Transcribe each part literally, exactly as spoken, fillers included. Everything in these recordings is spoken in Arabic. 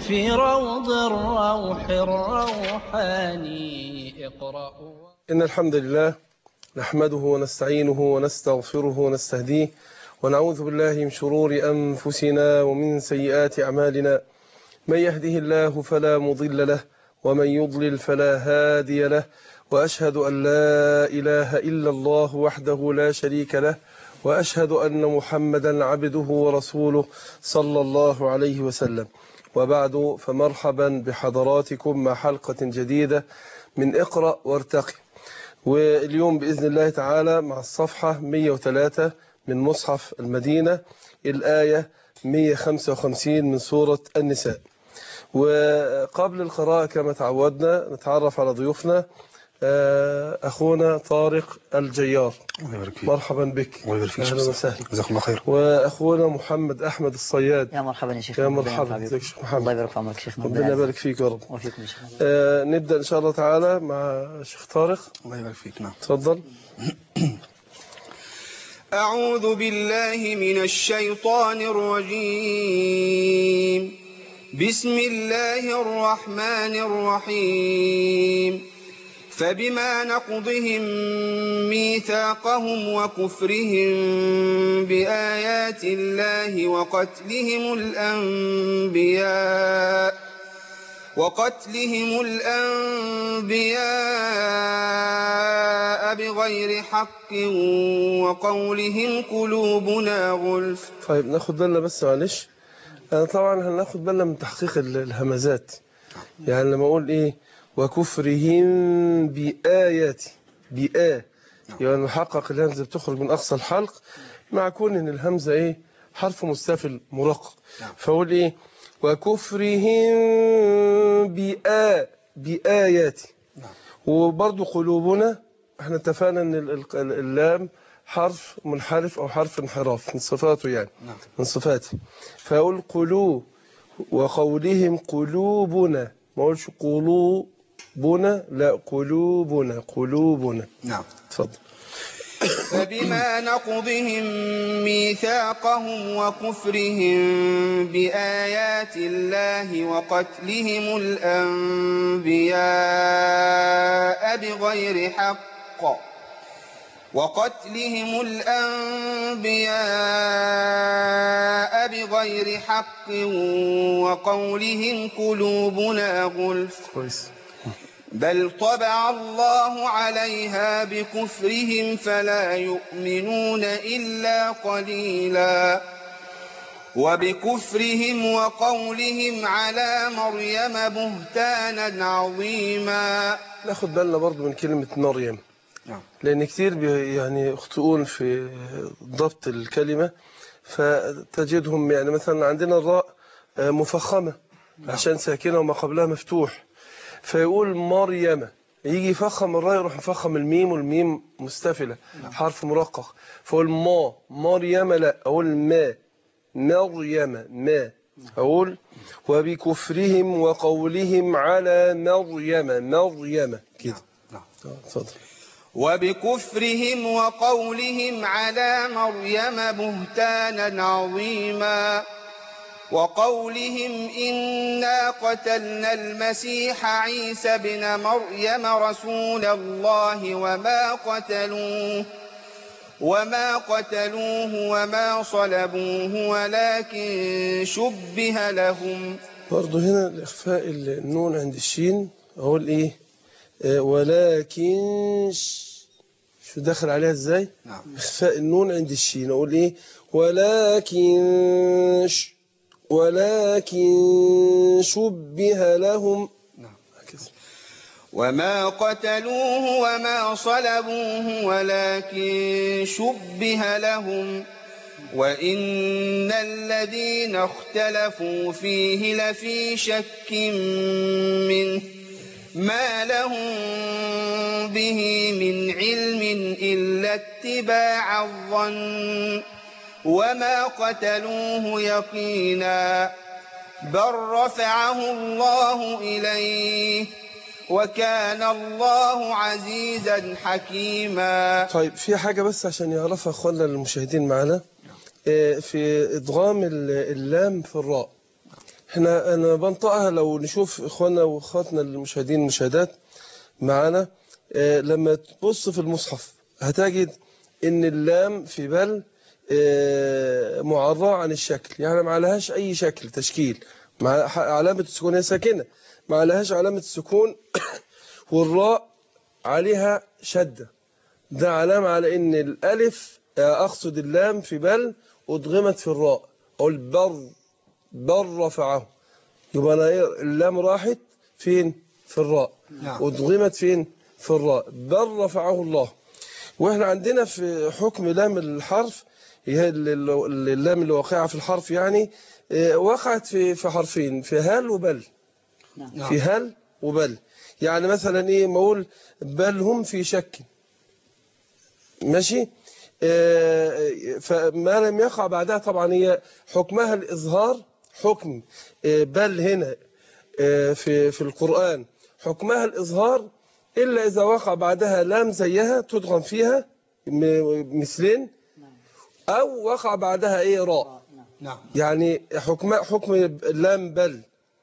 في روض الروح الروحاني اقرأ. إن الحمد لله نحمده ونستعينه ونستغفره ونستهديه ونعوذ بالله من شرور أنفسنا ومن سيئات أعمالنا. من يهده الله فلا مضل له ومن يضلل فلا هادي له، وأشهد أن لا إله إلا الله وحده لا شريك له، وأشهد أن محمدا عبده ورسوله صلى الله عليه وسلم. وبعد، فمرحبا بحضراتكم مع حلقة جديدة من اقرأ وارتقي. واليوم بإذن الله تعالى مع الصفحة مئة وثلاثة من مصحف المدينة، الآية مئة وخمسة وخمسين من سورة النساء. وقبل القراءة كما تعودنا نتعرف على ضيوفنا. أخونا طارق الجيار، مرحبا بك. أهلا وسهلا. جزاك الله خير. وأخونا محمد أحمد الصياد. يا مرحبا يا شيخ. يا مرحبا بك شيخ محمد. الله يبارك في عمرك شيخ. ربنا يبارك فيك يا رب. وفيكم إن شاء الله. آه نبدأ إن شاء الله تعالى مع شيخ طارق. الله يبارك فيك. نعم تفضل. أعوذ بالله من الشيطان الرجيم. بسم الله الرحمن الرحيم. فبما نقضهم ميثاقهم وكفرهم بآيات الله وقتلهم الأنبياء وقتلهم الأنبياء بغير حق وقولهم قلوبنا غلف. طيب ناخد بالنا بس معلش، أنا طبعا هناخد بالنا من تحقيق الهمزات. يعني لما أقول إيه وكفرهم بآياتي بآ، يعني نحقق الهمزة بتخرج من أقصى الحلق، مع كون إن الهمزة إيه حرف مستفل مرقق. فأقول إيه وكفرهم بآ بآياتي. وبرضو قلوبنا احنا اتفقنا ان اللام حرف منحرف او حرف انحراف من صفاته، يعني من صفاته. فأقول قلوب، وقولهم قلوبنا، ما اقولش قلوبنا، لا قلوبنا قلوبنا. نعم تفضل. فبما نقضهم ميثاقهم وكفرهم بآيات الله وقتلهم الأنبياء بغير حق وقتلهم الأنبياء بغير حق وقولهم قلوبنا غلف. بل طبع الله عليها بكفرهم فلا يؤمنون إلا قليلا. وبكفرهم وقولهم على مريم بهتانا عظيما. ناخد بالنا برضو من كلمة مريم، لأن كتير يعني يخطئون في ضبط الكلمة، فتجدهم يعني مثلا عندنا الراء مفخمة عشان ساكنة وما قبلها مفتوح، فيقول مريم، يجي يفخم الراء يروح مفخم الميم، والميم مستفلة حرف مرقق، فأقول ما مريم، لا أقول ما مريم ما. أقول وبكفرهم وقولهم على مريم مريم كده. تفضل. وبكفرهم وقولهم على مريم بهتانا عظيما. وقولهم إنا قتلنا المسيح عيسى بن مريم رسول الله وما قتلوه وما قتلوه وما صلبوه ولكن شبه لهم. برضو هنا الإخفاء النون عند الشين، أقول إيه آه ولكن شو داخل عليها إزاي؟ نعم. إخفاء النون عند الشين، أقول إيه ولكن ش ولكن شبه لهم. نعم. وما قتلوه وما صلبوه ولكن شبه لهم وإن الذين اختلفوا فيه لفي شك منه ما لهم به من علم إلا اتباع الظن وما قتلوه يقينا بل رفعه الله إليه وكان الله عزيزا حكيما. طيب في حاجة بس عشان يعرفها أخوانا المشاهدين معنا، في إدغام اللام في الراء، احنا انا بنطقها لو نشوف اخواننا واخواتنا المشاهدين المشاهدات معانا. اه لما تبص في المصحف هتجد ان اللام في بل اه معرّة عن الشكل، يعني ما لهاش اي شكل تشكيل، مع علامة السكون هي ساكنة، ما لهاش علامة السكون. والراء عليها شدة، ده علامة على ان الالف اه اقصد اللام في بل ادغمت في الراء. اقول بر بل رفعه، يبقى أنا اللام راحت فين؟ في الراء. نعم. وادغمت فين؟ في الراء. بل رفعه الله. واحنا عندنا في حكم لام الحرف، هي اللام اللي واقعه في الحرف، يعني وقعت في في حرفين، في هل وبل. نعم. في هل وبل. يعني مثلا ايه ما اقول بل هم في شك، ماشي. فما لم يقع بعدها طبعا هي حكمها الإظهار. حكم بل هنا في في القرآن حكمها الإظهار، إلا إذا وقع بعدها لام زيها تدغم فيها مثلين، أو وقع بعدها إيه راء. نعم. يعني حكم حكم لام بل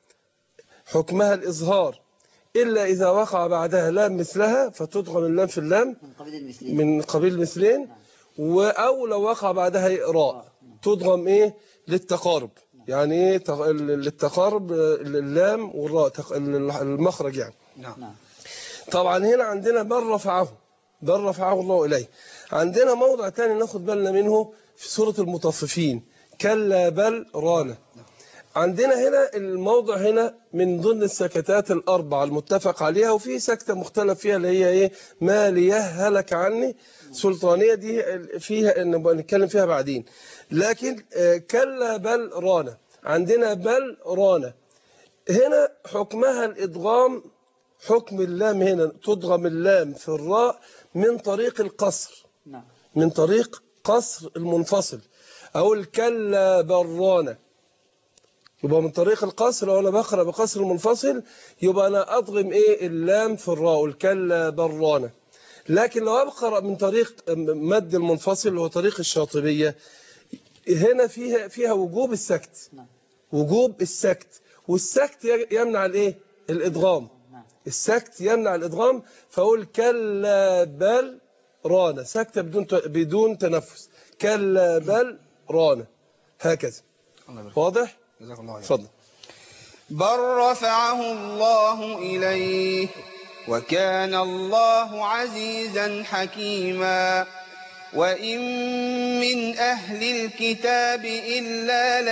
حكمها الإظهار، إلا إذا وقع بعدها لام مثلها فتدغم اللام في اللام من قبيل المثلين من قبيل المثلين، أو لو وقع بعدها راء تدغم إيه للتقارب. يعني إيه تق- للتقارب اللام والراء تق- المخرج يعني. نعم. طبعا هنا عندنا بل رفعه، بل رفعه الله إليه. عندنا موضع تاني ناخد بالنا منه في سورة المطففين، كلا بل رانه. عندنا هنا الموضع هنا من ضمن السكتات الأربعة المتفق عليها، وفي سكتة مختلف فيها اللي هي إيه ما ليهلك عني سلطانية، دي فيها نبقى نتكلم فيها بعدين. لكن آه، كلا بل رانه، عندنا بل رانه هنا حكمها الإدغام. حكم اللام هنا تدغم اللام في الراء من طريق القصر، نعم. من طريق قصر المنفصل. أقول كلا برانة، يبقى من طريق القصر. لو أنا بقرأ بقصر المنفصل يبقى أنا أضغم إيه اللام في الراء الكلا برانة. لكن لو أقرأ من طريق مد المنفصل اللي هو طريق الشاطبية، هنا فيها فيها وجوب السكت، نعم. وجوب السكت. والسكت يمنع الإيه الإدغام، نعم. السكت يمنع الإدغام. فأقول كلا بل رانة، سكتة بدون بدون تنفس، كلا بل رانة، هكذا. الله يبارك. واضح؟ جزاك الله خير. اتفضل. بل رفعه الله إليه وكان الله عزيزا حكيما. وإن من أهل الكتاب إلا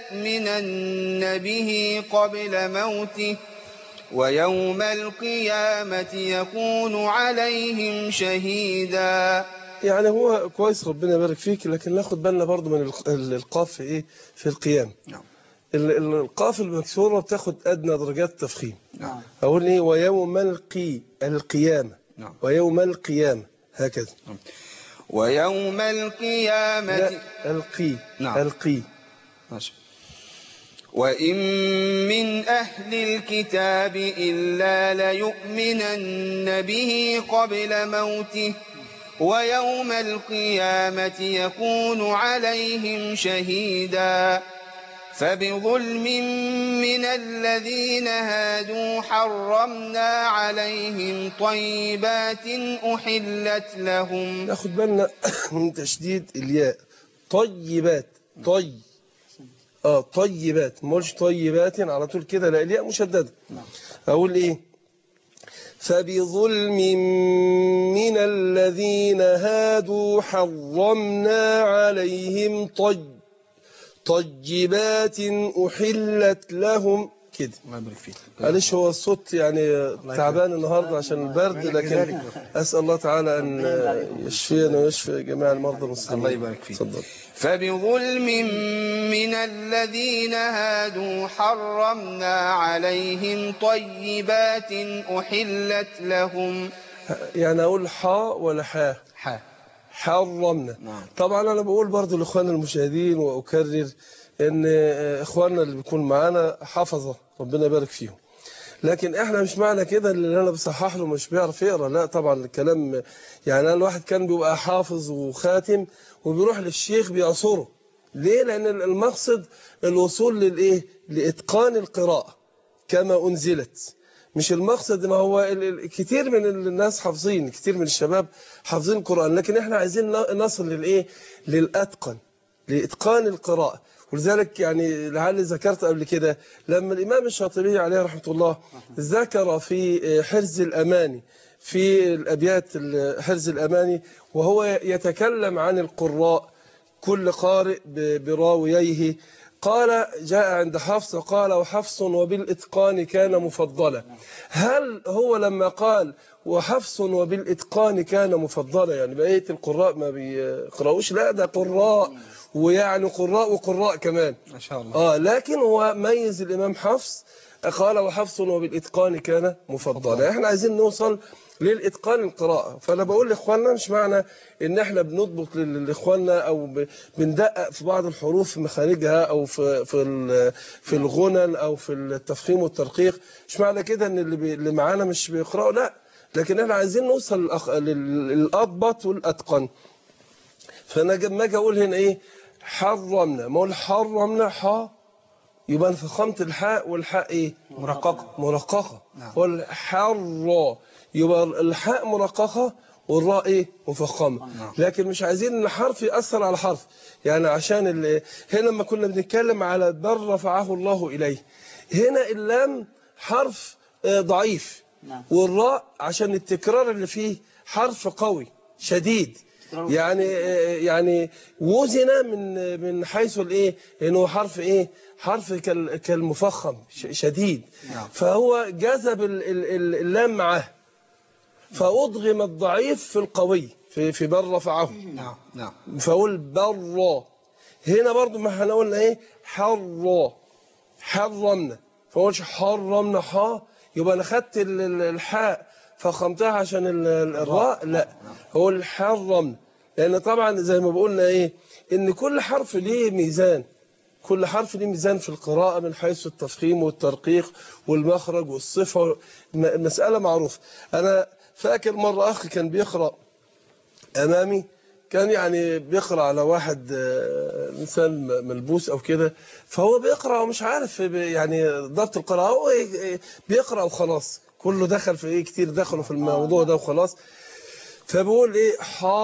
ليؤمنن به قبل موته ويوم القيامة يكون عليهم شهيدا. يعني هو كويس، ربنا يبارك فيك، لكن ناخد بالنا برضو من الق- القاف في ايه في القيام. نعم. ال- ال- القاف المكسورة بتاخد أدنى درجات التفخيم. نعم. أقول إيه ويوم القي القيامة، نعم. ويوم القيامة، هكذا. ويوم القيامة لا القي. نعم. القي. ماشي. وإن من أهل الكتاب إلا ليؤمنن به قبل موته ويوم القيامة يكون عليهم شهيدا. فبظلم من الذين هادوا حرمنا عليهم طيبات أحلت لهم. ناخد بالنا من تشديد الياء، طيبات. طي اه طيبات، ما اقولش طيبات على طول كده، لا الياء مشدده. اقول ايه فبظلم من الذين هادوا حرمنا عليهم طي طيبات أحلت لهم كده. الله يبارك فيك. معلش هو الصوت يعني تعبان النهارده عشان البرد، لكن أسأل الله تعالى أن يشفينا ويشفي جميع المرضى المسلمين. الله يبارك فيك. اتفضل. فبظلم من الذين هادوا حرمنا عليهم طيبات أحلت لهم. يعني أقول حاء ولا حاء؟ حاء. حرمنا. نعم. طبعا أنا بقول برضو لإخواننا المشاهدين وأكرر إن إخواننا اللي بيكون معانا حفظة ربنا يبارك فيهم، لكن إحنا مش معنى كده اللي أنا بصحح له مش بيعرف يقرأ، لا طبعا الكلام. يعني أنا الواحد كان بيبقى حافظ وخاتم وبيروح للشيخ بيعصره ليه؟ لأن المقصد الوصول للإيه؟ لإتقان القراءة كما أنزلت. مش المقصد، ما هو كتير من الناس حافظين، كتير من الشباب حافظين القرآن، لكن احنا عايزين نصل للإيه؟ للأتقن، لإتقان القراءة. ولذلك يعني لعلي ذكرت قبل كده لما الإمام الشاطبي عليه رحمة الله ذكر في حرز الأماني، في الأبيات حرز الأماني، وهو يتكلم عن القراء كل قارئ براوييه، قال جاء عند حفص قال وحفص وبالإتقان كان مفضلا. هل هو لما قال وحفص وبالإتقان كان مفضلا يعني بقية القراء ما بيقرأوش؟ لا، ده قراء، ويعني قراء وقراء كمان ما شاء الله. آه لكن هو ميز الإمام حفص قال وحفص وبالإتقان كان مفضلا. احنا عايزين نوصل للإتقان القراءة. فأنا بقول لإخواننا مش معنى إن احنا بنضبط لإخواننا أو بندقق في بعض الحروف في مخارجها أو في في في الغنن أو في التفخيم والترقيق، مش معنى كده إن اللي, اللي معانا مش بيقرأوا، لا، لكن احنا عايزين نوصل للأضبط والأتقن. فأنا لما أجي أقول هنا إيه حرمنا، ما أقول حرمنا حا يبقى أنا فخمت الحاء والحاء إيه مرققة مرققة نعم. والحر يبقى الحاء مرققة والراء إيه مفخمة. نعم. لكن مش عايزين ان حرف يأثر على حرف، يعني عشان ال... هنا لما كنا بنتكلم على بل رفعه الله إليه، هنا اللام حرف ضعيف والراء عشان التكرار اللي فيه حرف قوي شديد، يعني يعني وزن من من حيث الايه انه حرف ايه حرف كالمفخم شديد، فهو جذب اللام معاه فأضغم الضعيف في القوي في في بل رفعه. نعم نعم. فأقول بر. هنا برضو ما احنا قلنا ايه حر حرمنا، فقولش حرمنا حا يبقى انا خدت الحاء فخمتها عشان الراء، لا، هو الحرمنا، لان طبعا زي ما بقولنا ايه ان كل حرف ليه ميزان، كل حرف ليه ميزان في القراءة من حيث التفخيم والترقيق والمخرج والصفة، مسألة معروفة. أنا فاكر مرة أخي كان بيقرأ أمامي، كان يعني بيقرأ على واحد إنسان ملبوس أو كده، فهو بيقرأ ومش عارف يعني ضبط القراءة، هو بيقرأ وخلاص، كله دخل في إيه كتير دخلوا في الموضوع ده وخلاص. فبقول إيه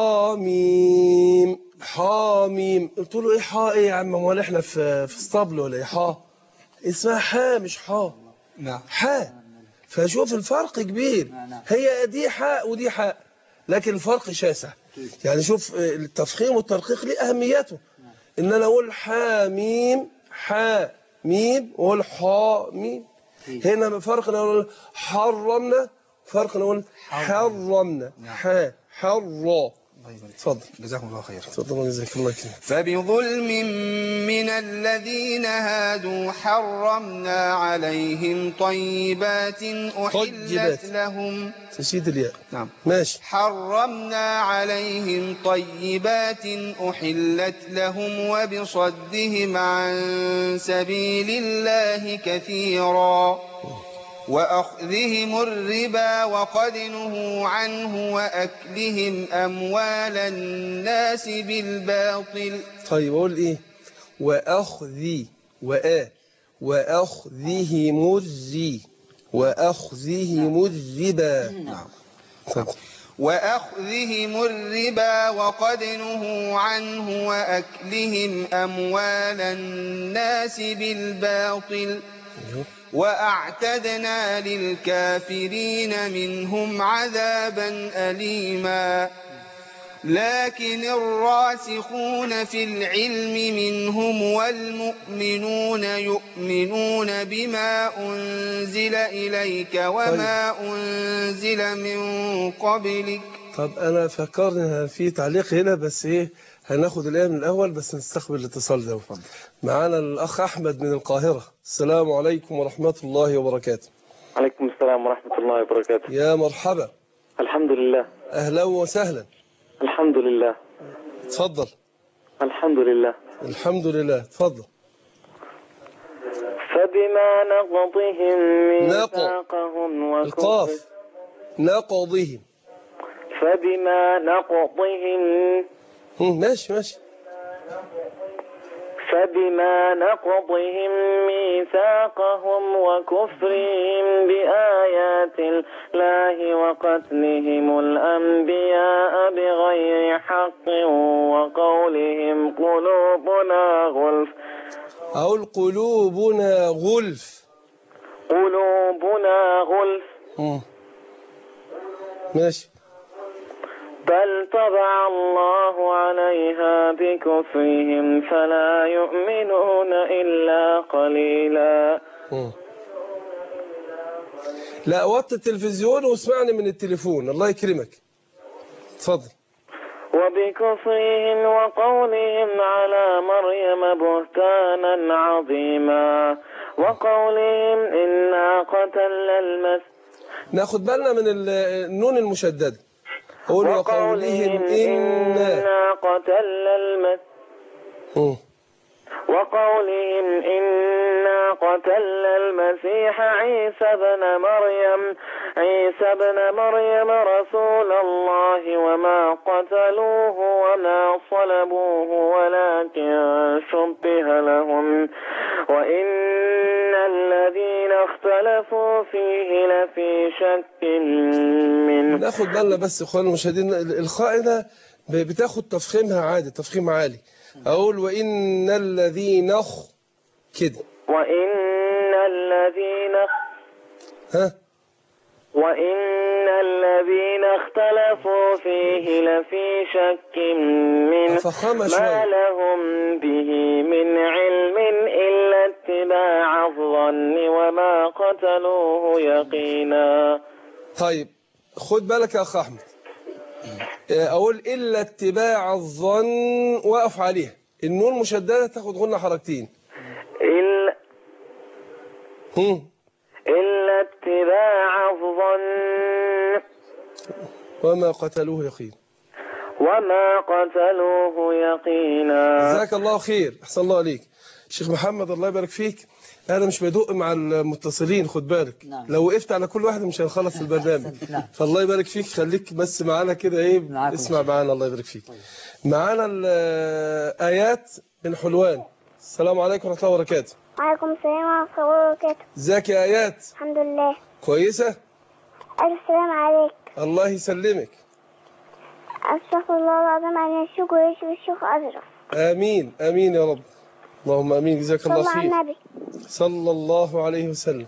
حاميم حاميم، قلت له إيه حا إيه يا عم، هو إحنا في في اسطبل ولا إيه؟ حا اسمها حا مش حا. نعم. حا. فشوف الفرق كبير، هي دي حاء ودي حاء لكن الفرق شاسع. يعني شوف التفخيم والترقيق ليه أهميته، إن أنا أقول حاميم حا ميم وأقول حا ميم. هنا فرق نقول حرمنا، فرق نقول حرمنا حا حرا. تفضل. جزاكم الله خير. تفضل جزاك الله خير. فبظلم من الذين هادوا حرمنا عليهم طيبات أحلت لهم. تشديد الياء. نعم. ماشي. حرمنا عليهم طيبات أحلت لهم وبصدهم عن سبيل الله كثيرا وأخذهم الربا وقد نهوا عنه وأكلهم أموال الناس بالباطل. طيب أقول إيه وأخذي وآ وأخذهم الري وأخذهم الربا. نعم. وأخذهم الربا وقد نهوا عنه وأكلهم أموال الناس بالباطل وأعتدنا للكافرين منهم عذابا أليما. لكن الراسخون في العلم منهم والمؤمنون يؤمنون بما أنزل إليك وما أنزل من قبلك. طب أنا فكرنا في تعليق هنا بس إيه هناخد الآية من الأول بس نستقبل الاتصال ده. معانا الأخ أحمد من القاهرة. السلام عليكم ورحمة الله وبركاته. عليكم السلام ورحمة الله وبركاته. يا مرحبا. الحمد لله. أهلا وسهلا. الحمد لله. تفضل. الحمد لله. الحمد لله. تفضل. فبما نقضهم ميثاقهم القاف نقضهم. فبما نقضهم ماشي ماشي. فبما نقضهم ميثاقهم وكفرهم بآيات الله وقتلهم الأنبياء بغير حق وقولهم قلوبنا غلف أقول قلوبنا غلف. قلوبنا غلف مم. ماشي. بل طبع الله عليها بكفرهم فلا يؤمنون إلا قليلا. مم. لا وطي التلفزيون واسمعني من التليفون الله يكرمك. اتفضل. وبكفرهم وقولهم على مريم بهتانا عظيما وقولهم إنا قتلنا المسيح. ناخد بالنا من النون المشددة. قول وقولهم إنا قتلنا المسيح وقولهم إنا قتلنا المسيح عيسى بن مريم عيسى بن مريم رسول الله وما قتلوه وما صلبوه ولكن شبه لهم وإن الذين اختلفوا فيه لفي شك منه. ناخد بالنا بس اخواننا المشاهدين القاعدة بتاخد تفخيمها عادي تفخيم عالي. أقول وإن الذين أخ كده وإن الذين ها وإن الذين اختلفوا فيه لفي شك منه ما لهم به من علم إلا اتباع الظن وما قتلوه يقينا. طيب خد بالك يا أخ أحمد. أقول إلا اتباع الظن وقف عليها النون مشددة تاخد غنة حركتين. إلا هم. إلا اتباع الظن وما قتلوه يقين وما قتلوه يقينا. جزاك الله خير أحسن الله عليك شيخ محمد الله يبارك فيك. أنا مش بدق مع المتصلين خد بالك. نعم. لو وقفت على كل واحد مش هنخلص البرنامج. نعم. فالله يبارك فيك خليك بس معانا كده إيه اسمع معانا الله يبارك فيك. معانا الآيات من حلوان. السلام عليكم ورحمة الله وبركاته. وعليكم السلام ورحمة الله وبركاته. ازيك يا آيات؟ الحمد لله. كويسة؟ ألف سلام عليك. الله يسلمك. أستغفر الله العظيم عن الشكر ويشفي الشيخ أزرق. آمين آمين يا رب. اللهم آمين جزاك الله خير. صلى على النبي صلى الله عليه وسلم.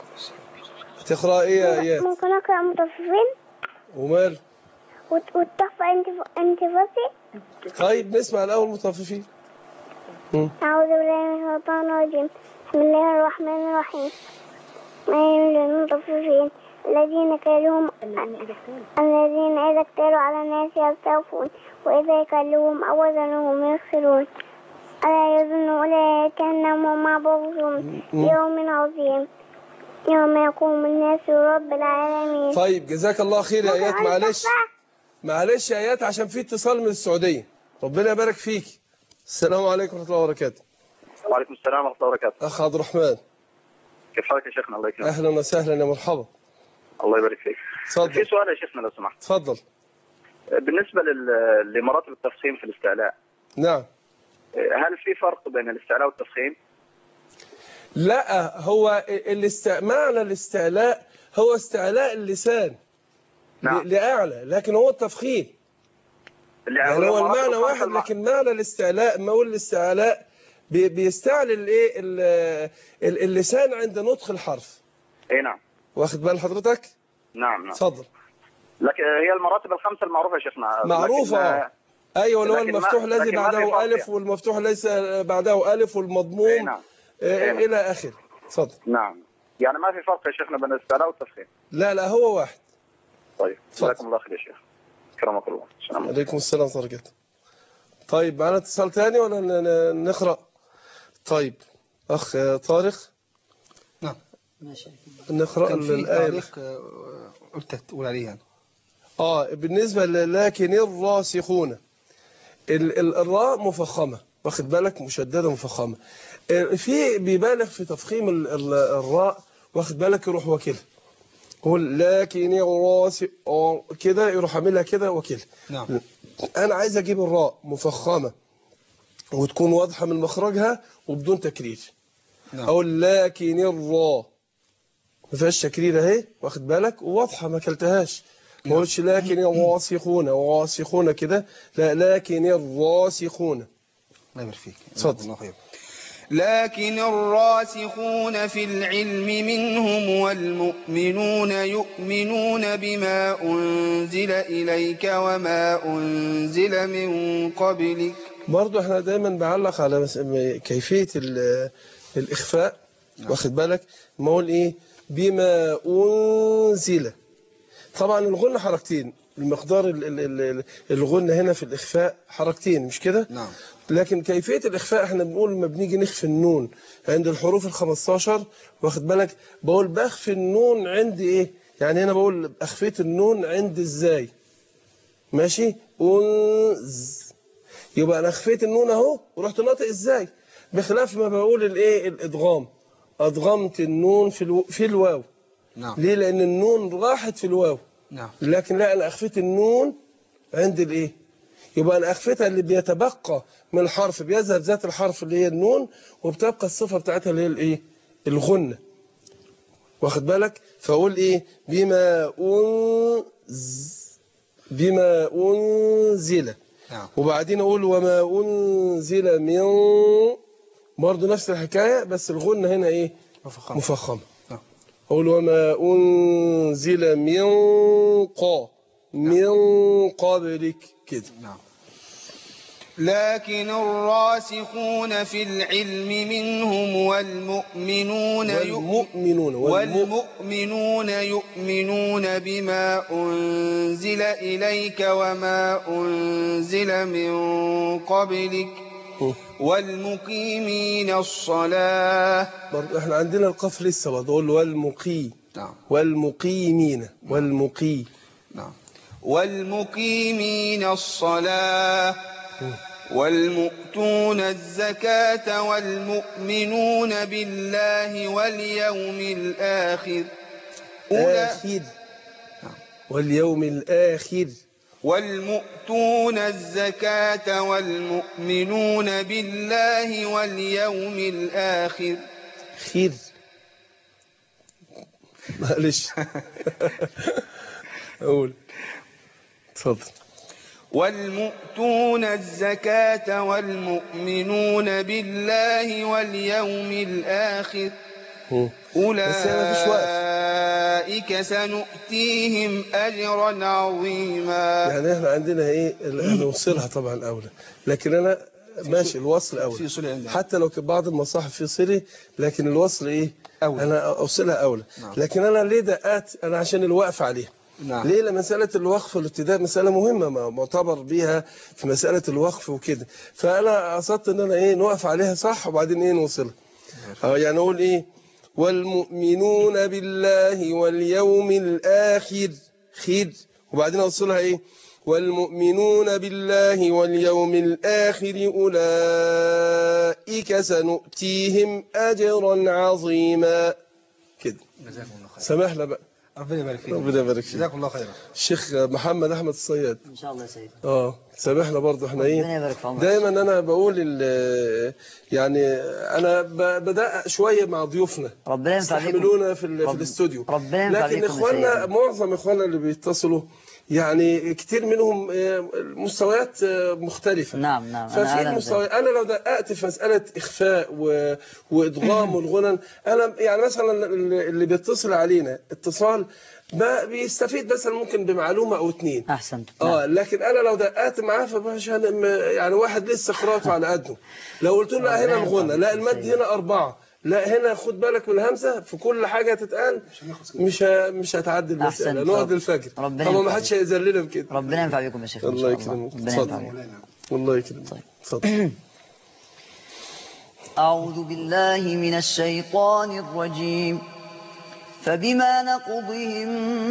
تقرأ إيه يا آيات؟ ممكن أقرأ مطففين؟ ومال؟ والتحفة أنت أنت فاصل؟ طيب نسمع الأول مطففين. أعوذ بالله من الشيطان الرجيم. بسم الله الرحمن الرحيم. ما يمل المطففين الذين كانوا الذين إذا اكتالوا على الناس يستوفون وإذا يكلمهم أو وزنهم يخسرون ألا يظن أولئك أنهم مبعوثون يوم عظيم يوم يقوم الناس لرب العالمين. طيب جزاك الله خير يا آيات. معلش معلش يا آيات عشان في اتصال من السعودية. ربنا يبارك فيك. السلام عليكم ورحمة الله وبركاته. وعليكم السلام ورحمة الله وبركاته. أخ عبد الرحمن كيف حالك يا شيخنا الله يكرمك. أهلا وسهلا يا مرحبا. الله يبارك فيك. تفضل. في سؤال يا شيخنا لو سمحت. تفضل. بالنسبة لمراتب التفخيم في الاستعلاء. نعم. هل في فرق بين الاستعلاء والتفخيم؟ لا هو الاست... معنى الاستعلاء هو استعلاء اللسان. نعم. لأعلى لكن هو التفخيم يعني هو المعنى واحد لكن معنى الاستعلاء ما هو الاستعلاء بي... بيستعلي الايه اللسان عند نطق الحرف. اي نعم. واخد بال حضرتك؟ نعم نعم. اتفضل. لكن هي المراتب الخمسة المعروفة يا شيخنا. معروفة اه. ايوه اللي هو المفتوح الذي بعده الف يعني. والمفتوح ليس بعده الف والمضموم إيه نعم. إيه الى اخره. اتفضل. نعم يعني ما في فرق يا شيخنا بين الاستعلاء والتفخيم. لا لا هو واحد. طيب جزاكم الله خير يا شيخ. كرمك الله. السلام عليكم. عليكم السلام ورحمة الله وبركاته. طيب معنا اتصال ثاني ولا نقرأ؟ طيب اخ طارق. نعم ماشي. نقرأ الآية. قلت تقول عليها. اه بالنسبة لكن الراسخون الراء مفخمة واخد بالك مشددة مفخمة. في بيبالغ في تفخيم الراء واخد بالك يروح وكله قول لكن الراس كده يروح عاملها كده وكله. نعم. انا عايز اجيب الراء مفخمة وتكون واضحة من مخرجها وبدون تكرير. نعم. أقول لكن الراء ما فيهاش تكرير اهي، واخد بالك، وواضحة ما كلتهاش. ما قلتش لكن الراسخون وراسخون كده، لا، لكن الراسخون. الله يبارك فيك. اتفضل. الله خير. لكن الراسخون في العلم منهم والمؤمنون يؤمنون بما أنزل إليك وما أنزل من قبلك. برضو احنا دايما بعلق على كيفية الإخفاء، واخد بالك، ما اقول ايه بما أنزل. طبعا الغنة حركتين، المقدار الغنة هنا في الإخفاء حركتين، مش كده؟ نعم. لكن كيفية الإخفاء احنا بنقول لما بنيجي نخفي النون عند الحروف الخمستاشر، واخد بالك، بقول بخفي النون عند ايه؟ يعني هنا بقول أخفيت النون عند ازاي؟ ماشي؟ أنز، يبقى أنا أخفيت النون أهو ورحت ناطق ازاي؟ بخلاف ما بقول الايه الإدغام، أدغمت النون في الو... في الواو. نعم. ليه؟ لأن النون راحت في الواو. نعم. لكن لا، أنا أخفيت النون عند الايه؟ يبقى أنا أخفتها اللي بيتبقى من الحرف، بيذهب ذات الحرف اللي هي النون، وبتبقى الصفة بتاعتها اللي هي الايه؟ الغنة، واخد بالك. فأقول ايه بما أنز، بما أنزل. نعم. وبعدين أقول وما أنزل من، برضو نفس الحكاية، بس الغنة هنا ايه؟ مفخمة. مفخمة. نعم. أقول وما أنزل من قا، من قبلك كده. نعم. لكن الراسخون في العلم منهم والمؤمنون والمؤمنون والمؤمنون يؤمنون بما أنزل إليك وما أنزل من قبلك والمقيمين الصلاة. برضه احنا عندنا القاف لسه بقول والمقي. نعم. والمقيمين. والمقي. نعم. والمقيمين الصلاة والمؤتون الزكاة والمؤمنون بالله واليوم الآخر. آخر. واليوم الآخر. والمؤتون الزكاة والمؤمنون بالله واليوم الآخر. خير. معلش. أقول. اتفضل. والمؤتون الزكاة والمؤمنون بالله واليوم الآخر أولئك سنؤتيهم أجرا عظيما. يعني احنا عندنا ايه نوصلها طبعا أولى، لكن أنا ماشي الوصل أولى، حتى لو كان بعض المصاحف في صلة، لكن الوصل ايه أولى. أنا أوصلها أولى. نعم. لكن أنا ليه دقات؟ أنا عشان الوقف عليها. نعم. ليه؟ لأن مسألة الوقف والابتداء مسألة مهمة معتبر بيها في مسألة الوقف وكده، فأنا قصدت إن أنا إيه نوقف عليها صح وبعدين إيه نوصلها. أه يعني أقول إيه والمؤمنون بالله واليوم الآخر خير، وبعدين أوصلها إيه والمؤمنون بالله واليوم الآخر أولئك سنؤتيهم أجرا عظيما كده. سامحنا بقى. ربنا يبارك فيك. ربنا يبارك فيك. جزاكم الله خيرا. الشيخ محمد احمد الصياد ان شاء الله يا سيدي. اه سامحنا برضه احنا ايه ربنا يبارك في عمرك. دايما انا بقول يعني انا بدأ شويه مع ضيوفنا ربنا ينفع بيكم يستحملونا في, رب... في الاستوديو، ربنا ينفع لكن بيكم اخواننا معظم اخواننا اللي بيتصلوا يعني كتير منهم مستويات مختلفة. نعم نعم. ففي المستويات أنا لو دققت في مسألة إخفاء و... وإدغام والغنن، أنا يعني مثلا اللي بيتصل علينا اتصال ما بيستفيد مثلا ممكن بمعلومة أو اتنين. أحسنت. اه لكن أنا لو دققت معاه فمش يعني واحد لسه قراءته على قده، لو قلت له لا هنا الغنى، لا المد هنا أربعة، لا هنا خد بالك من الهمزة، في كل حاجة تتقال مش مش هتعدي المسألة، نقعد الفجر طبعا ما حدش هيذلنا بكده. ربنا ينفع بكم يا شيخ. الله يكرمك. اتفضل. الله يكرمك. اتفضل. أعوذ بالله من الشيطان الرجيم. فبما نقضهم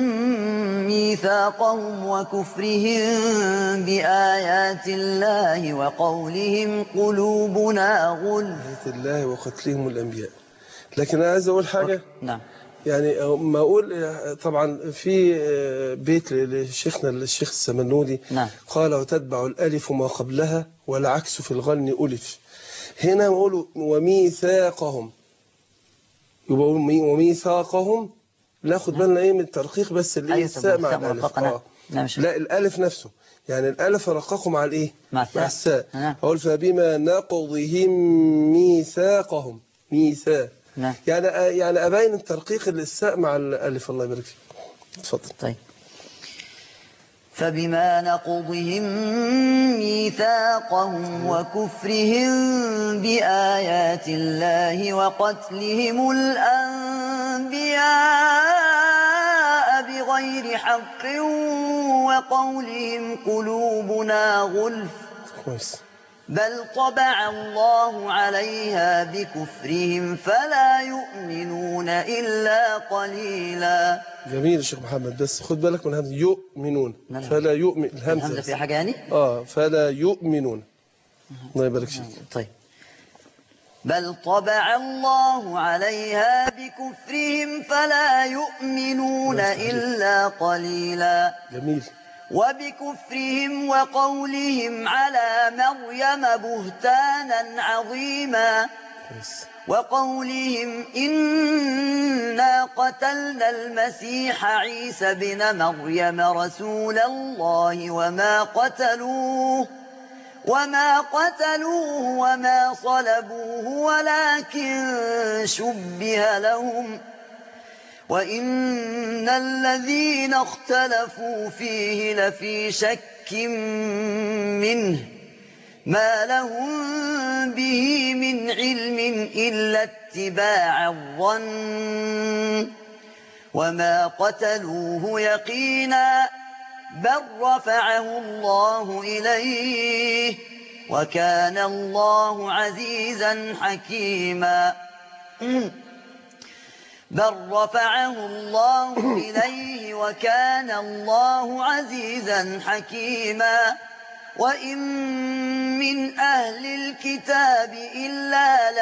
ميثاقهم وكفرهم بآيات الله وقولهم قلوبنا غلف. آيات الله وقتلهم الأنبياء. لكن أنا عايز أقول حاجة. نعم. يعني ما أقول طبعا في بيت لشيخنا الشيخ السمنودي نعم. قال وتتبع الألف ما قبلها والعكس في الغن ألف. هنا نقول وميثاقهم، يبقى وميثاقهم ناخد بالنا ايه من الترقيق بس اللي أيوة الساء مع الألف. آه. لا الألف نفسه، يعني الألف رققه مع الايه؟ مع الساء, مع الساء. نعم. أقول فبما نقضهم ميثاقهم ميثاق، نعم. يعني يعني أبين الترقيق الساء مع الألف. الله يبارك فيك. اتفضل. طيب. فبما نقضهم ميثاقهم وكفرهم بآيات الله وقتلهم الأنبياء بغير حق وقولهم قلوبنا غلف كويس. بل طبع الله عليها بكفرهم فلا يؤمنون إلا قليلا. جميل يا شيخ محمد، بس خد بالك من همزة يؤمنون. نعم. فلا يؤمن الهمزة الهمزة في حاجة يعني؟ اه فلا يؤمنون. الله يبارك فيك. طيب. بل طبع الله عليها بكفرهم فلا يؤمنون إلا قليلا. جميل. وبكفرهم وقولهم على مريم بهتانا عظيما وقولهم إنا قتلنا المسيح عيسى بن مريم رسول الله وما قتلوه وما قتلوه وما صلبوه ولكن شبه لهم وإن الذين اختلفوا فيه لفي شك منه ما لهم به من علم إلا اتباع الظن وما قتلوه يقينا بل رفعه الله إليه وكان الله عزيزا حكيما. بل رفعه الله إليه وكان الله عزيزا حكيما. وإن من أهل الكتاب إلا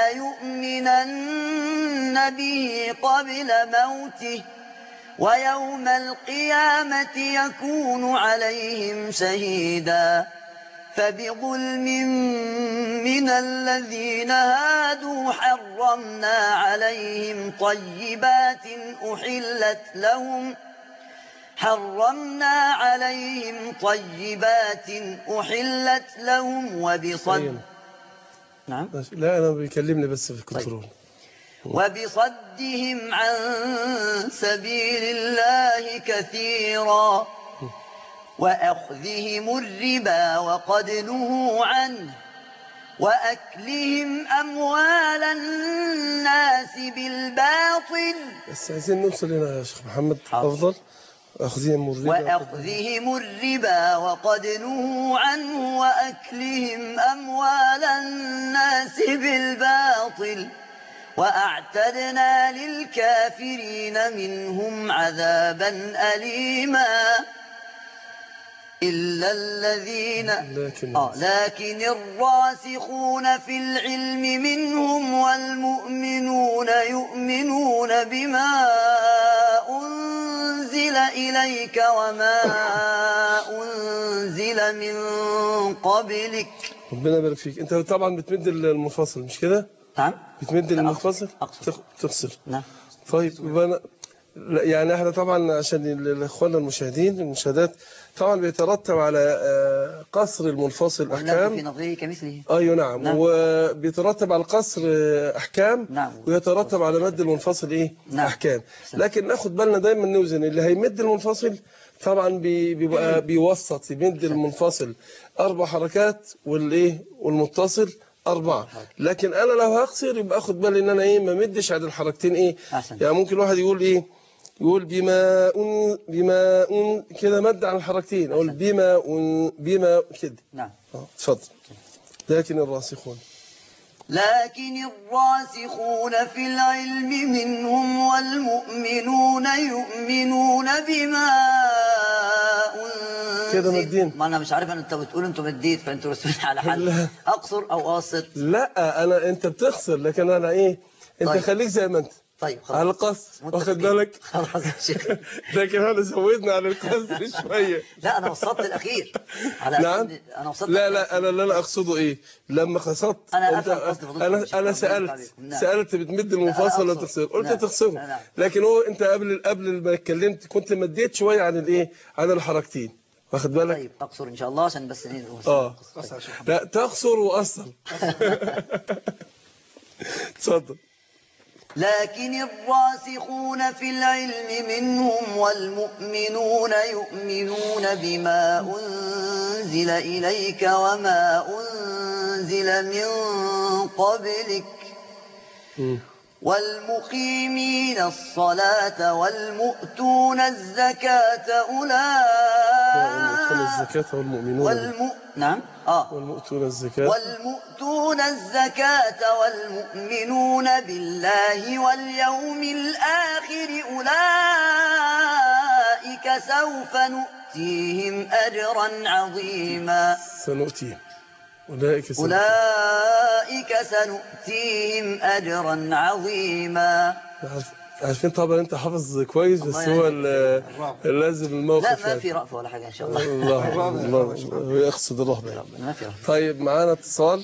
ليؤمنن به قبل موته ويوم القيامة يكون عليهم شهيدا. فبظلم من الذين هادوا حرمنا عليهم طيبات أحلت لهم حرمنا عليهم طيبات أحلت لهم وبصد نعم لا أنا بيكلمني بس في الكنترول. طيب. وبصدهم عن سبيل الله كثيرا وأخذهم الربا وقد نهوا عنه وأكلهم أموال الناس بالباطل. بس عايزين نوصل هنا يا شيخ محمد أفضل. أخذهم الربا وأخذهم الربا وقد نهوا عنه وأكلهم أموال الناس بالباطل وأعتدنا للكافرين منهم عذابا أليما. إلا الذين لكن, آه لكن الراسخون في العلم منهم والمؤمنون يؤمنون بما أنزل إليك وما أنزل من قبلك. ربنا يبارك فيك. أنت طبعا بتمد المنفصل مش كده؟ نعم بتمد المنفصل تفصل. نعم. طيب يبقى يعني احنا طبعا عشان الاخوان المشاهدين المشاهدات طبعا بيترتب على قصر المنفصل احكام في نظريه كمثله. ايوه نعم, نعم. وبيترتب على القصر احكام. نعم. ويترتب على مد المنفصل ايه؟ نعم. احكام. لكن ناخد بالنا دايما نوزن اللي هيمد المنفصل طبعا بيبقى بيوسط يمد المنفصل اربع حركات والايه والمتصل أربعة. لكن أنا لو هقصر يبقى أخد بالي إن أنا إيه ما مدش عدد الحركتين إيه. أحسن. يعني ممكن الواحد يقول إيه يقول بما أن بما أن كده مد على الحركتين أقول بما أن بما كده. نعم. اتفضل. لكن الراسخون لكن الراسخون في العلم منهم والمؤمنون يؤمنون بما أنزل كده مدين. ما أنا مش عارف أن أنت بتقول أنتم مديت فأنتوا رسمين على حل أقصر أو أوسط. لا أنا أنت بتخسر لكن أنا إيه أنت طيب. خليك زي ما أنت طيب خلاص. على القصر، واخد بالك؟ خلاص يا شيخ. لكن احنا زودنا على القصر شويه. لا انا وصلت الاخير على نعم. انا وصلت. لا لا انا اللي انا اقصده ايه، لما قصدت انا انت افهم قصد فضيلتك انا يا شيخ، انا ربنا سالت يرضى عليكم. نعم. سالت بتمد المنفصل ولا أقصد. تخسره؟ قلت نعم. تخسره. نعم. لكن هو انت قبل قبل ما اتكلمت كنت مديت شويه عن الايه، عن الحركتين، واخد بالك؟ طيب اقصر ان شاء الله عشان بس ايه. اه لا تخسر واصل. اتفضل. لكن الراسخون في العلم منهم والمؤمنون يؤمنون بما أنزل إليك وما أنزل من قبلك والمقيمين الصلاة والمؤتون الزكاة والمؤتون أولئك الزكاة والمؤمنون والم... نعم آه والمؤتون الزكاة والمؤتون الزكاة والمؤمنون بالله واليوم الآخر أولئك سوف نؤتيهم أجرا عظيما. سنؤتيهم أولئك سنؤتيهم أولئك سنؤتيهم أجرا عظيما. عارفين طبعا انت حافظ كويس، بس الله هو يعني ال- لازم الموقف. لا ما يعني. في رأفة ولا حاجة إن شاء الله. الله الله يقصد الرهبة يعني. ما في رأفة. طيب معانا اتصال،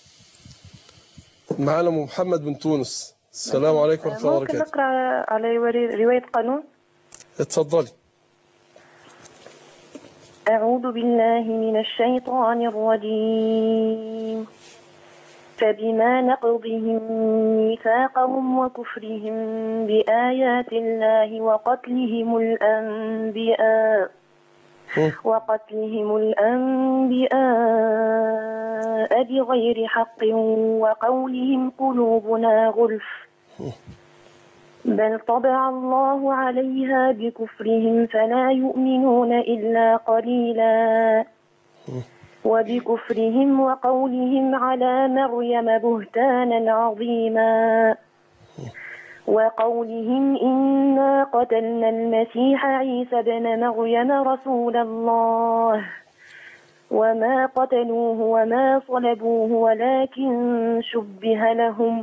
معانا أم محمد من تونس. السلام عليكم ورحمة الله وبركاته. ممكن نقرأ على رواية قانون؟ اتفضلي. أعوذ بالله من الشيطان الرجيم. فبما نقضهم ميثاقهم وكفرهم بآيات الله وقتلهم الأنبياء وقتلهم الأنبياء بغير حق وقولهم قلوبنا غلف بل طبع الله عليها بكفرهم فلا يؤمنون إلا قليلا وبكفرهم وقولهم على مريم بهتانا عظيما وقولهم إنا قتلنا المسيح عيسى بن مريم رسول الله وما قتلوه وما صلبوه ولكن شبه لهم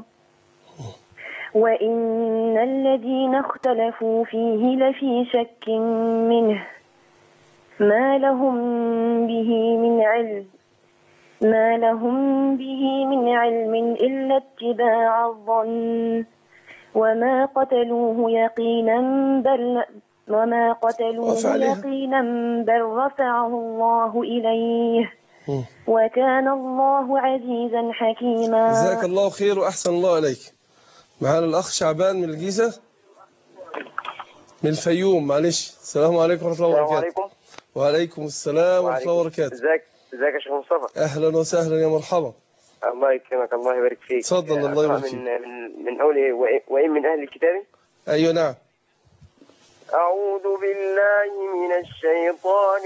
وإن الذين اختلفوا فيه لفي شك منه ما لهم به من علم ما لهم به من علم إلا اتباع الظن وما قتلوه يقينا بل وما قتلوه يقينا بل رفعه الله إليه وكان الله عزيزا حكيما. جزاك الله خير وأحسن الله عليك. معانا الأخ شعبان من الجيزة، من الفيوم. معلش. السلام عليكم ورحمة الله وبركاته. السلام عليكم. وعليكم السلام ورحمة الله وبركاته. ازيك ازيك يا شيخ مصطفى؟ أهلا وسهلا يا مرحبا. الله يكرمك، الله يبارك فيك. تفضل. الله يبارك فيك. من من من أول وإن من أهل الكتاب. أيوة نعم. أعوذ بالله من الشيطان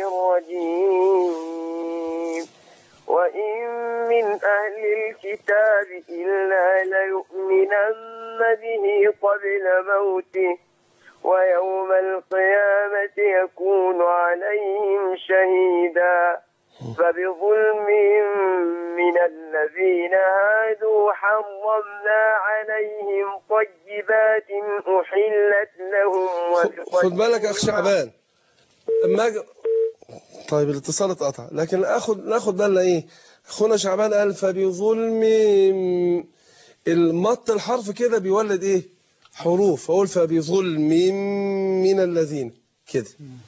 الرجيم وإن من أهل الكتاب إلا ليؤمنن به قبل موته ويوم القيامة يكون عليهم شهيدا فبظلم من الذين هادوا حرمنا عليهم طيبات أحلت لهم. خد بالك أخ شعبان اما أج... طيب الاتصال اتقطع، لكن اخد ناخد بالنا ايه اخونا شعبان قال فبظلم المط الحرف كده بيولد ايه حروف، اقول فبظلم من الذين كده.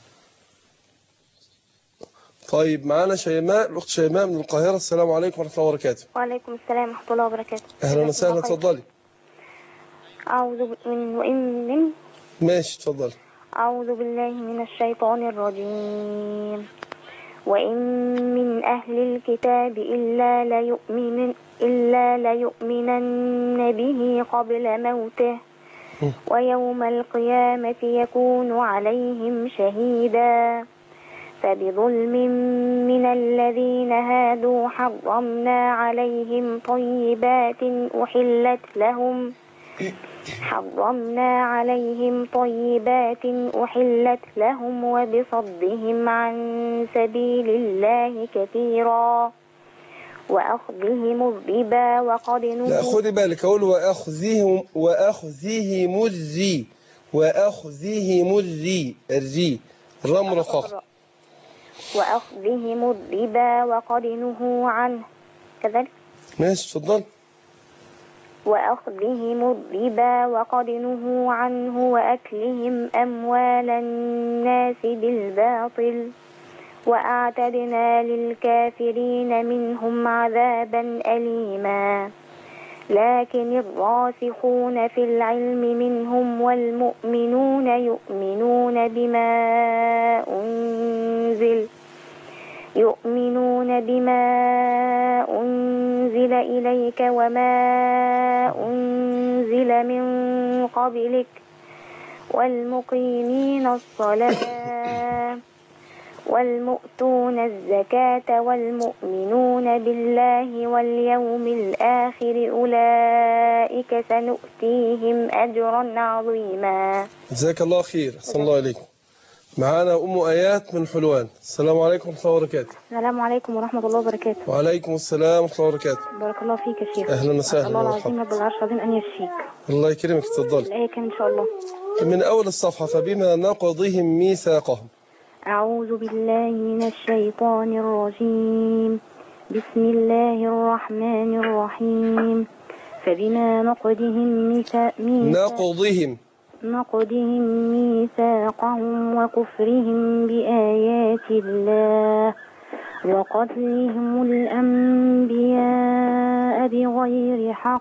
طيب معانا شيماء، الاخت شيماء من القاهره. السلام عليكم ورحمه الله وبركاته. وعليكم السلام ورحمه الله وبركاته. اهلا وسهلا. اتفضلي. اعوذ من وان من ماشي اتفضلي. أعوذ بالله من الشيطان الرجيم وإن من أهل الكتاب إلا ليؤمنن إلا ليؤمنن به قبل موته ويوم القيامة يكون عليهم شهيدا فبظلم من الذين هادوا حرمنا عليهم طيبات أحلت لهم حرمنا عليهم طيبات أحلت لهم وبصدهم عن سبيل الله كثيرا وأخذهم الربا وقد لا نهوا. خدي بالك، أقول وأخذهم وأخذهم الري وأخذهم الري الري الرا مرققة. وأخذهم الربا وقد نهوا عنه كذلك. ماشي اتفضل. وأخذهم الربا وقد نهوا عنه وأكلهم أموال الناس بالباطل وأعتدنا للكافرين منهم عذابا أليما. لكن الراسخون في العلم منهم والمؤمنون يؤمنون بما أنزل يؤمنون بما أنزل إليك وما أنزل من قبلك والمقيمين الصلاة والمؤتون الزكاة والمؤمنون بالله واليوم الآخر أولئك سنؤتيهم أجرا عظيما. جزاك الله خير. أحسن الله عليكم. معانا أم آيات من حلوان. السلام عليكم ورحمة الله وبركاته. السلام عليكم ورحمة الله وبركاته. وعليكم السلام ورحمة الله وبركاته. بارك الله فيك يا شيخ. أهلا وسهلا. الله العظيم رب العرش العظيم أن يشفيك. الله يكرمك اتفضلي. الآية كان إن شاء الله من أول الصفحة. فبما نقضهم ميثاقهم. أعوذ بالله من الشيطان الرجيم. بسم الله الرحمن الرحيم. فبما نقضهم ميثاق نقضهم نقضهم ميثاقهم وكفرهم بآيات الله وقتلهم الأنبياء بغير حق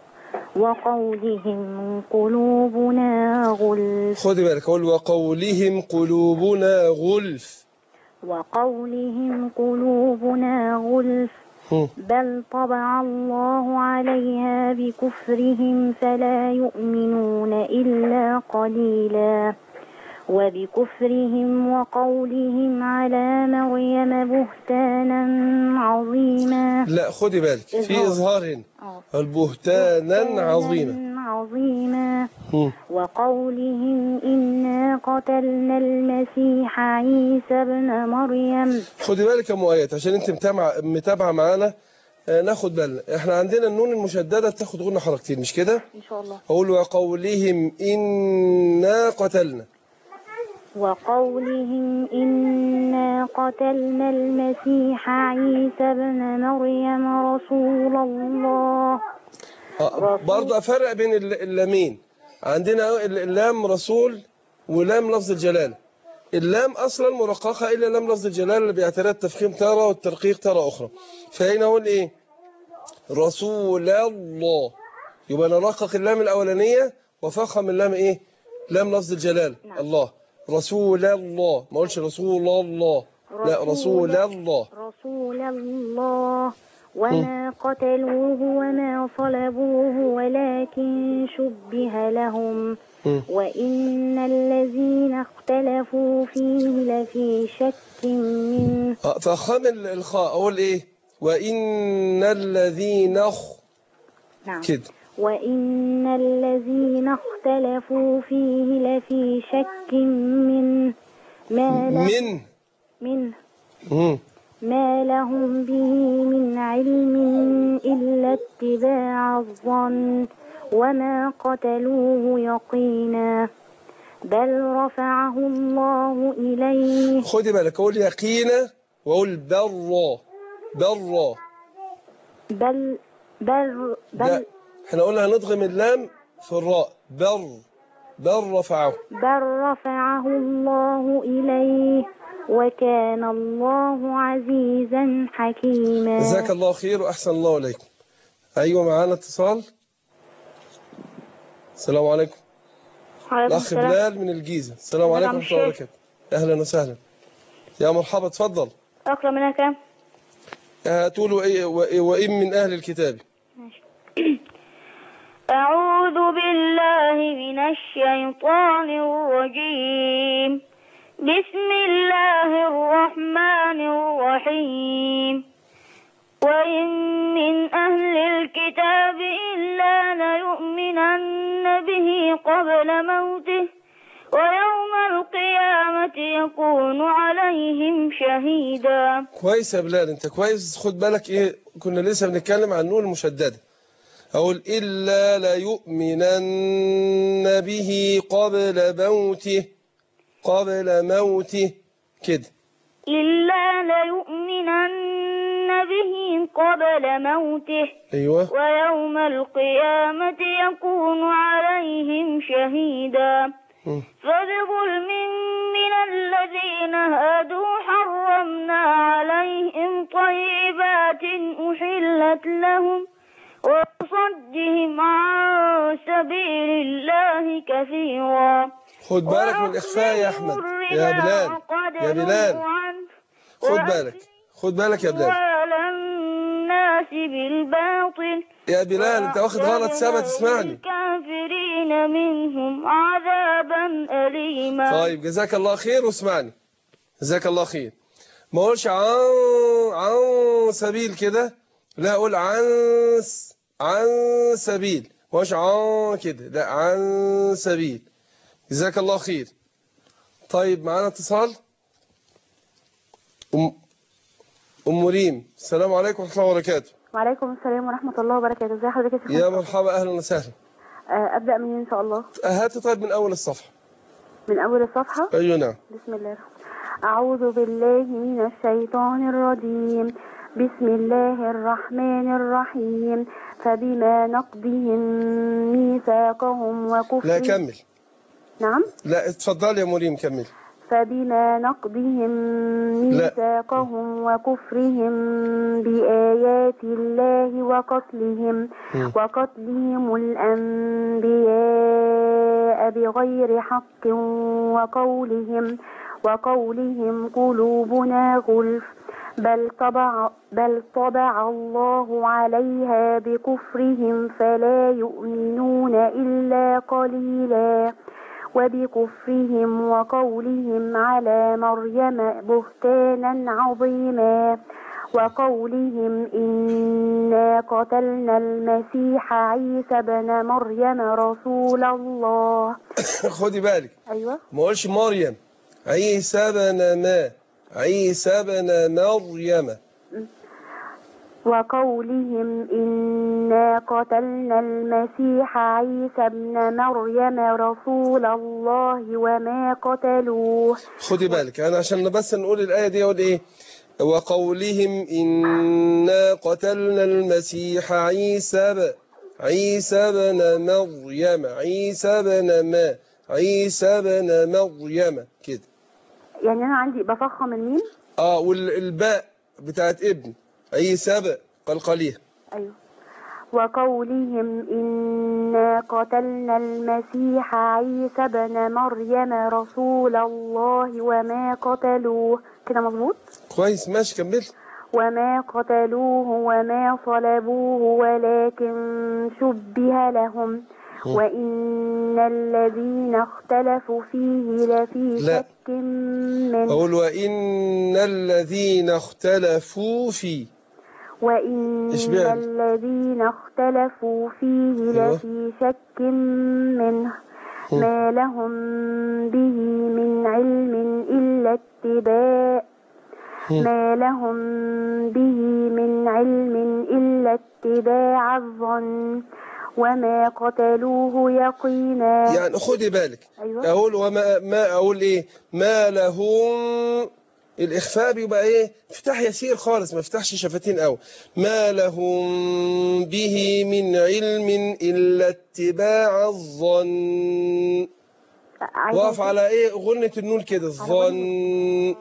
وقولهم قلوبنا غلف. خذي بالك، أقول وقولهم قلوبنا غلف وقولهم قلوبنا غلف بل طبع الله عليها بكفرهم فلا يؤمنون إلا قليلا وبكفرهم وقولهم على مريم بهتانا عظيما. لا خدي بالك في إظهار هنا البهتانا عظيما عظيما وقولهم إنا قتلنا المسيح عيسى ابن مريم. خدي بالك يا أم آيات عشان انت متابعة متابعة معانا. آه ناخد بالنا احنا عندنا النون المشددة تاخد غنى حركتين مش كده؟ إن شاء الله. أقول وقولهم إنا قتلنا وقولهم إنا قتلنا المسيح عيسى ابن مريم رسول الله. آه برضه أفرق بين اللامين. عندنا اللام رسول ولام لفظ الجلالة. اللام أصلا مرققة إلا لام لفظ الجلالة اللي بيعتريها التفخيم تارة والترقيق تارة أخرى. فهنا أقول إيه؟ رسول الله. يبقى نرقق اللام الأولانية وفخم اللام إيه؟ لام لفظ الجلالة. نعم. الله رسول الله. ما أقولش رسول الله، لا رسول الله. رسول الله وما قتلوه وما صلبوه ولكن شبه لهم وإن الذين اختلفوا فيه لفي شك منه. فخم الخاء أقول إيه؟ وإن الذين أخ نعم كده. وإن الذين اختلفوا فيه لفي شك منه ما من من مم. ما لهم به من علم إلا اتباع الظن وما قتلوه يقينا بل رفعه الله إليه. خدي بالك أقول يقينا وأقول بر بر بل بل بل احنا قلنا هنضغم اللام في الراء. بر بل رفعه بل رفعه الله إليه وكان الله عزيزا حكيما. جزاك الله خير وأحسن الله عليكم. أيوة معانا اتصال. السلام عليكم. الأخ بلال من الجيزة. السلام عليكم ورحمة الله وبركاته. أهلا وسهلا يا مرحبا اتفضل. أقرأ منها كام؟ هتقولوا وإن من أهل الكتاب. أعوذ بالله من الشيطان الرجيم. بسم الله الرحمن الرحيم. وإن من أهل الكتاب إلا ليؤمنن به قبل موته ويوم القيامة القيامة يكون عليهم شهيدا. كويس يا بلال، انت كويس. خد بالك ايه، كنا لسه بنتكلم عن النون المشددة. اقول إلا ليؤمنن به قبل موته، قبل موته كده. إلا ليؤمنن به قبل موته. أيوة. ويوم القيامة يكون عليهم شهيدا. فبظلم من الذين هادوا حرمنا عليهم طيبات أحلت لهم وصدهم عن سبيل الله كثيرا. خد بالك من الإخفاء يا أحمد، يا بلال يا بلال خد بالك، خد بالك يا بلال. وعلى الناس بالباطل يا بلال انت واخد غلط سما، تسمعني. الكافرين منهم عذابا أليما. طيب جزاك الله خير، واسمعني جزاك الله خير. ما اقولش عن عن سبيل كده، لا اقول عن عن سبيل، ما اقولش عن كده، لا عن سبيل. جزاك الله خير. طيب معانا اتصال. ام ام ريم، السلام عليكم ورحمه الله وبركاته. وعليكم السلام ورحمة الله وبركاته. ازي حضرتك يا شيخ؟ يا مرحبا، اهلا وسهلا. أبدأ منين إن شاء الله؟ هات طيب من أول الصفحة. من أول الصفحة؟ أيوة نعم. بسم الله الرحمن الرحيم. أعوذ بالله من الشيطان الرجيم. بسم الله الرحمن الرحيم. فبما نقضهم ميثاقهم وكفرهم. لا كمل. نعم؟ لا اتفضل يا مريم كمل. فبما نقضهم ميثاقهم وكفرهم بآيات الله وقتلهم م. وقتلهم الأنبياء بغير حق وقولهم وقولهم قلوبنا غلف بل طبع بل طبع الله عليها بكفرهم فلا يؤمنون إلا قليلا وبكفرهم وقولهم على مريم بهتانا عظيما وقولهم إنا قتلنا المسيح عيسى بن مريم رسول الله. خدي بالك. أيوة. ما قولش مريم، عيسى بن ما عيسى بن مريم. وقولهم إنا قتلنا المسيح عيسى بن مريم رسول الله وما قتلوه. خدي بالك، أنا عشان بس نقول الآية دي أقول إيه؟ وقولهم إنا قتلنا المسيح عيسى ب... عيسى بن مريم عيسى بن ما عيسى بن مريم كده. يعني أنا عندي بفخم الميم. آه والباء بتاعت ابن عيسى قلقليها. أيوه. وقولهم إنا قتلنا المسيح عيسى بن مريم رسول الله وما قتلوه. كده مظبوط؟ كويس ماشي كمل. وما قتلوه وما صلبوه ولكن شبه لهم وإن الذين اختلفوا فيه لفي شك منه. أقول وإن الذين اختلفوا فيه وإن الذين اختلفوا فيه لفي شك منه ما لهم به من علم إلا اتباع ما لهم به من علم إلا اتباع الظن وما قتلوه يقينا. يعني خدي بالك. أيوة. أقول وما ما أقول إيه ما لهم، الإخفاء بيبقى إيه افتح يسير خالص، ما افتحش شفتين أو ما لهم به من علم إلا اتباع الظن. واقف على إيه غنة النون كده الظن.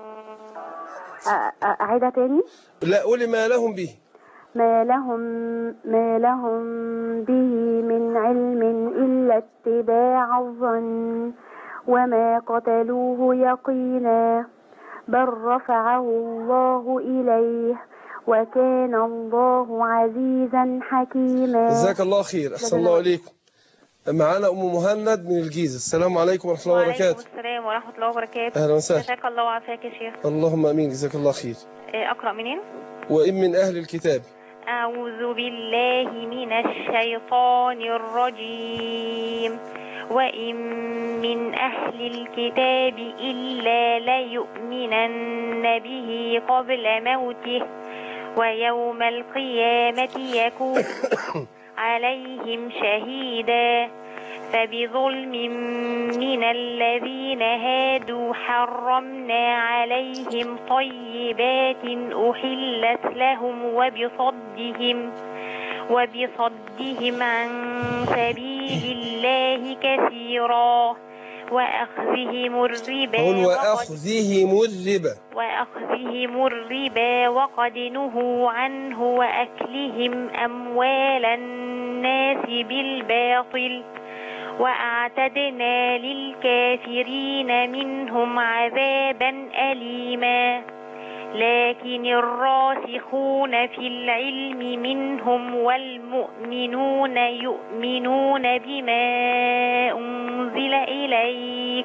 أعيدها تاني. لا قولي ما لهم به. ما لهم ما لهم به من علم إلا اتباع الظن وما قتلوه يقينا بل رفعه الله إليه وكان الله عزيزا حكيما. جزاك الله خير، أحسن الله عليكم. معانا أم مهند من الجيزة. السلام عليكم ورحمة الله وبركاته. وعليكم السلام ورحمة الله وبركاته. أهلا وسهلا. جزاك الله وعافاك يا شيخ. اللهم أمين. جزاك الله خير. أقرأ منين؟ وإن من أهل الكتاب. أعوذ بالله من الشيطان الرجيم. وإن من أهل أهل الكتاب إلا ليؤمنن به قبل موته ويوم القيامة يكون عليهم شهيدا فبظلم من الذين هادوا حرمنا عليهم طيبات أحلت لهم وبصدهم وبصدهم عن سبيل الله كثيرا وأخذهم الربا قل وأخذهم الربا وأخذهم الربا وقد نهوا عنه وأكلهم أموال الناس بالباطل وأعتدنا للكافرين منهم عذابا أليما لكن الراسخون في العلم منهم والمؤمنون يؤمنون بما أنزل إليك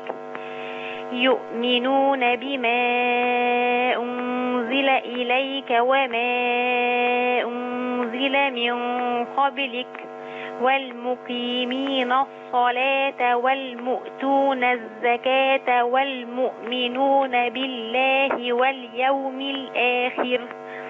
يؤمنون بما أنزل إليك وما أنزل من قبلك والمقيمين الصلاة والمؤتون الزكاة والمؤمنون بالله واليوم الآخر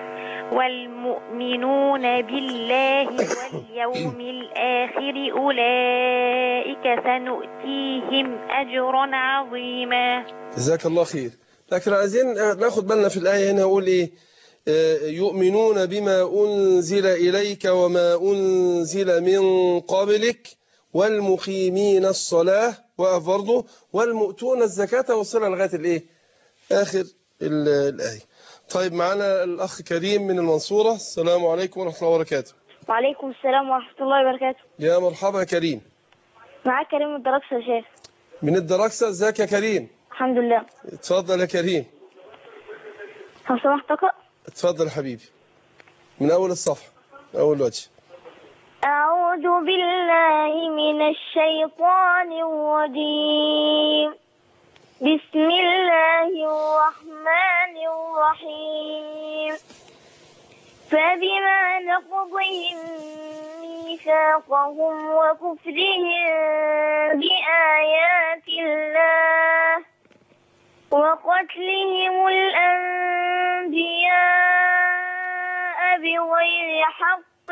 والمؤمنون بالله واليوم الآخر أولئك سنؤتيهم أجرا عظيما. جزاك الله خير. لكن عايزين ناخد بالنا في الآية هنا أقول إيه؟ يؤمنون بما أنزل إليك وما أنزل من قبلك والمقيمين الصلاة وأفرضه والمؤتون الزكاة وصلة لغاية الإيه؟ آخر الآية. طيب معنا الأخ كريم من المنصورة. السلام عليكم ورحمة الله وبركاته. وعليكم السلام ورحمة الله وبركاته. يا مرحبا كريم. معاك كريم من الدراكسة يا شيخ. من الدراكسة. ازيك يا كريم؟ الحمد لله. اتفضل يا كريم. لو سمحت اقرأ. اتفضل يا حبيبي من أول الصفحة أول وجه. أعوذ بالله من الشيطان الرجيم. بسم الله الرحمن الرحيم. فبما نقضهم ميثاقهم وكفرهم بآيات الله وقتلهم الأنبياء بغير حق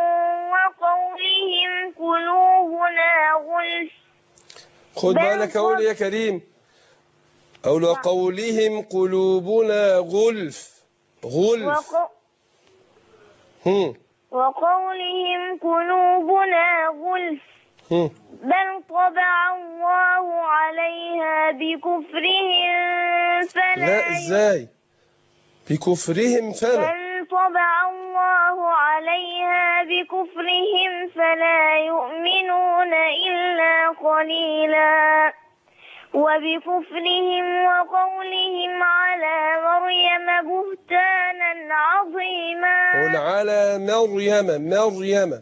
وقولهم قلوبنا غلف. خد بالك أقول يا كريم أو وقولهم قلوبنا غلف غلف وق... هم. وقولهم قلوبنا غلف هم. بل طبع الله عليها بكفرهم فلا لا ازاي بكفرهم فلا بل طبع الله عليها بكفرهم فلا يؤمنون إلا قليلا وبكفرهم وقولهم على مريم بهتانا عظيما قل على مريم مريم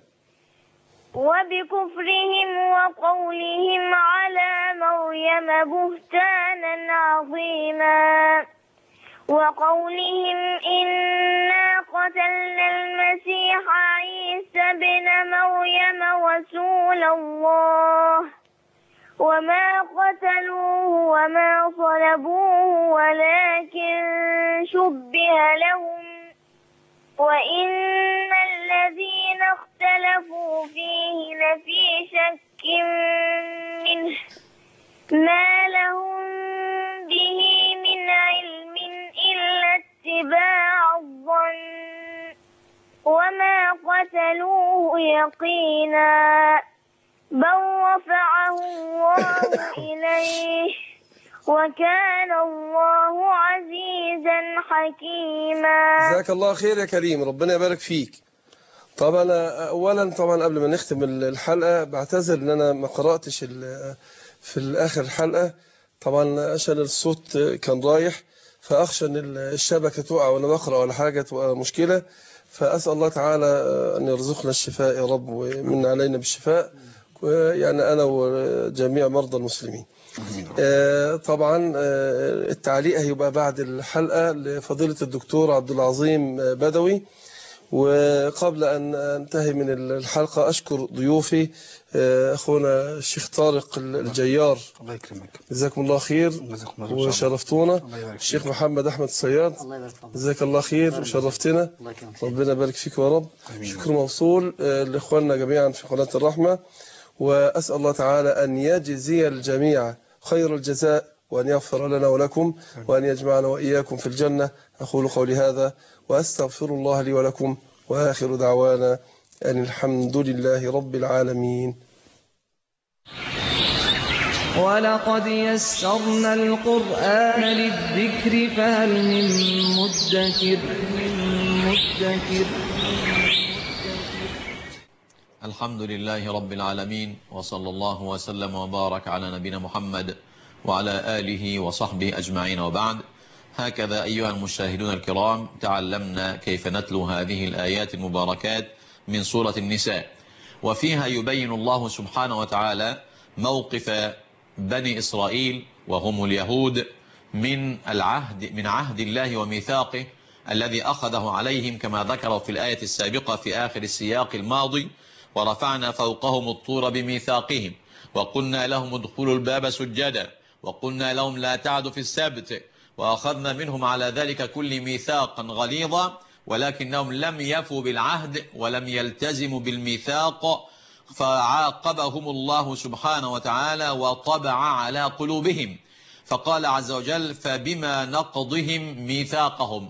وبكفرهم وقولهم على مريم بهتانا عظيما وقولهم إنا قتلنا المسيح عيسى ابن مريم رسول الله وما قتلوه وما صلبوه ولكن شبه لهم وإن الذين اختلفوا فيه لفي شك منه ما لهم به من علم إلا اتباع الظن وما قتلوه يقينا بل رفعه الله إليه وكان الله عزيزا حكيما. جزاك الله خير يا كريم ربنا يبارك فيك. طبعا أنا أولا طبعا قبل ما نختم الحلقة بعتذر إن أنا ما قرأتش في الآخر الحلقة طبعا عشان الصوت كان رايح فأخشى إن الشبكة تقع وأنا بقرأ ولا حاجة تبقى مشكلة فأسأل الله تعالى أن يرزقنا الشفاء يا رب ومن علينا بالشفاء يعني أنا وجميع مرضى المسلمين. طبعا التعليق هيبقى بعد الحلقة لفضيلة الدكتور عبد العظيم بدوي وقبل أن أنتهي من الحلقة أشكر ضيوفي أخونا الشيخ طارق الجيار، الله يكرمك، جزاكم الله خير وشرفتونا. الشيخ محمد أحمد الصياد، جزاك الله خير وشرفتنا، ربنا يبارك فيك يا رب. شكر موصول لإخواننا جميعا في قناة الرحمة، وأسأل الله تعالى أن يجزي الجميع خير الجزاء، وأن يغفر لنا ولكم، وأن يجمعنا وإياكم في الجنة. أقول قولي هذا وأستغفر الله لي ولكم، وآخر دعوانا أن الحمد لله رب العالمين. ولقد يسرنا القرآن للذكر فهل من مدكر مدكر الحمد لله رب العالمين، وصلى الله وسلم وبارك على نبينا محمد وعلى آله وصحبه أجمعين، وبعد. هكذا أيها المشاهدون الكرام تعلمنا كيف نتلو هذه الآيات المباركات من سورة النساء، وفيها يبين الله سبحانه وتعالى موقف بني إسرائيل وهم اليهود من العهد من عهد الله وميثاقه الذي أخذه عليهم، كما ذكر في الآية السابقة في آخر السياق الماضي: ورفعنا فوقهم الطور بميثاقهم وقلنا لهم ادخلوا الباب سجدا وقلنا لهم لا تعدوا في السبت، وأخذنا منهم على ذلك كل ميثاقا غليظا، ولكنهم لم يفوا بالعهد ولم يلتزموا بالميثاق، فعاقبهم الله سبحانه وتعالى وطبع على قلوبهم، فقال عز وجل: فبما نقضهم ميثاقهم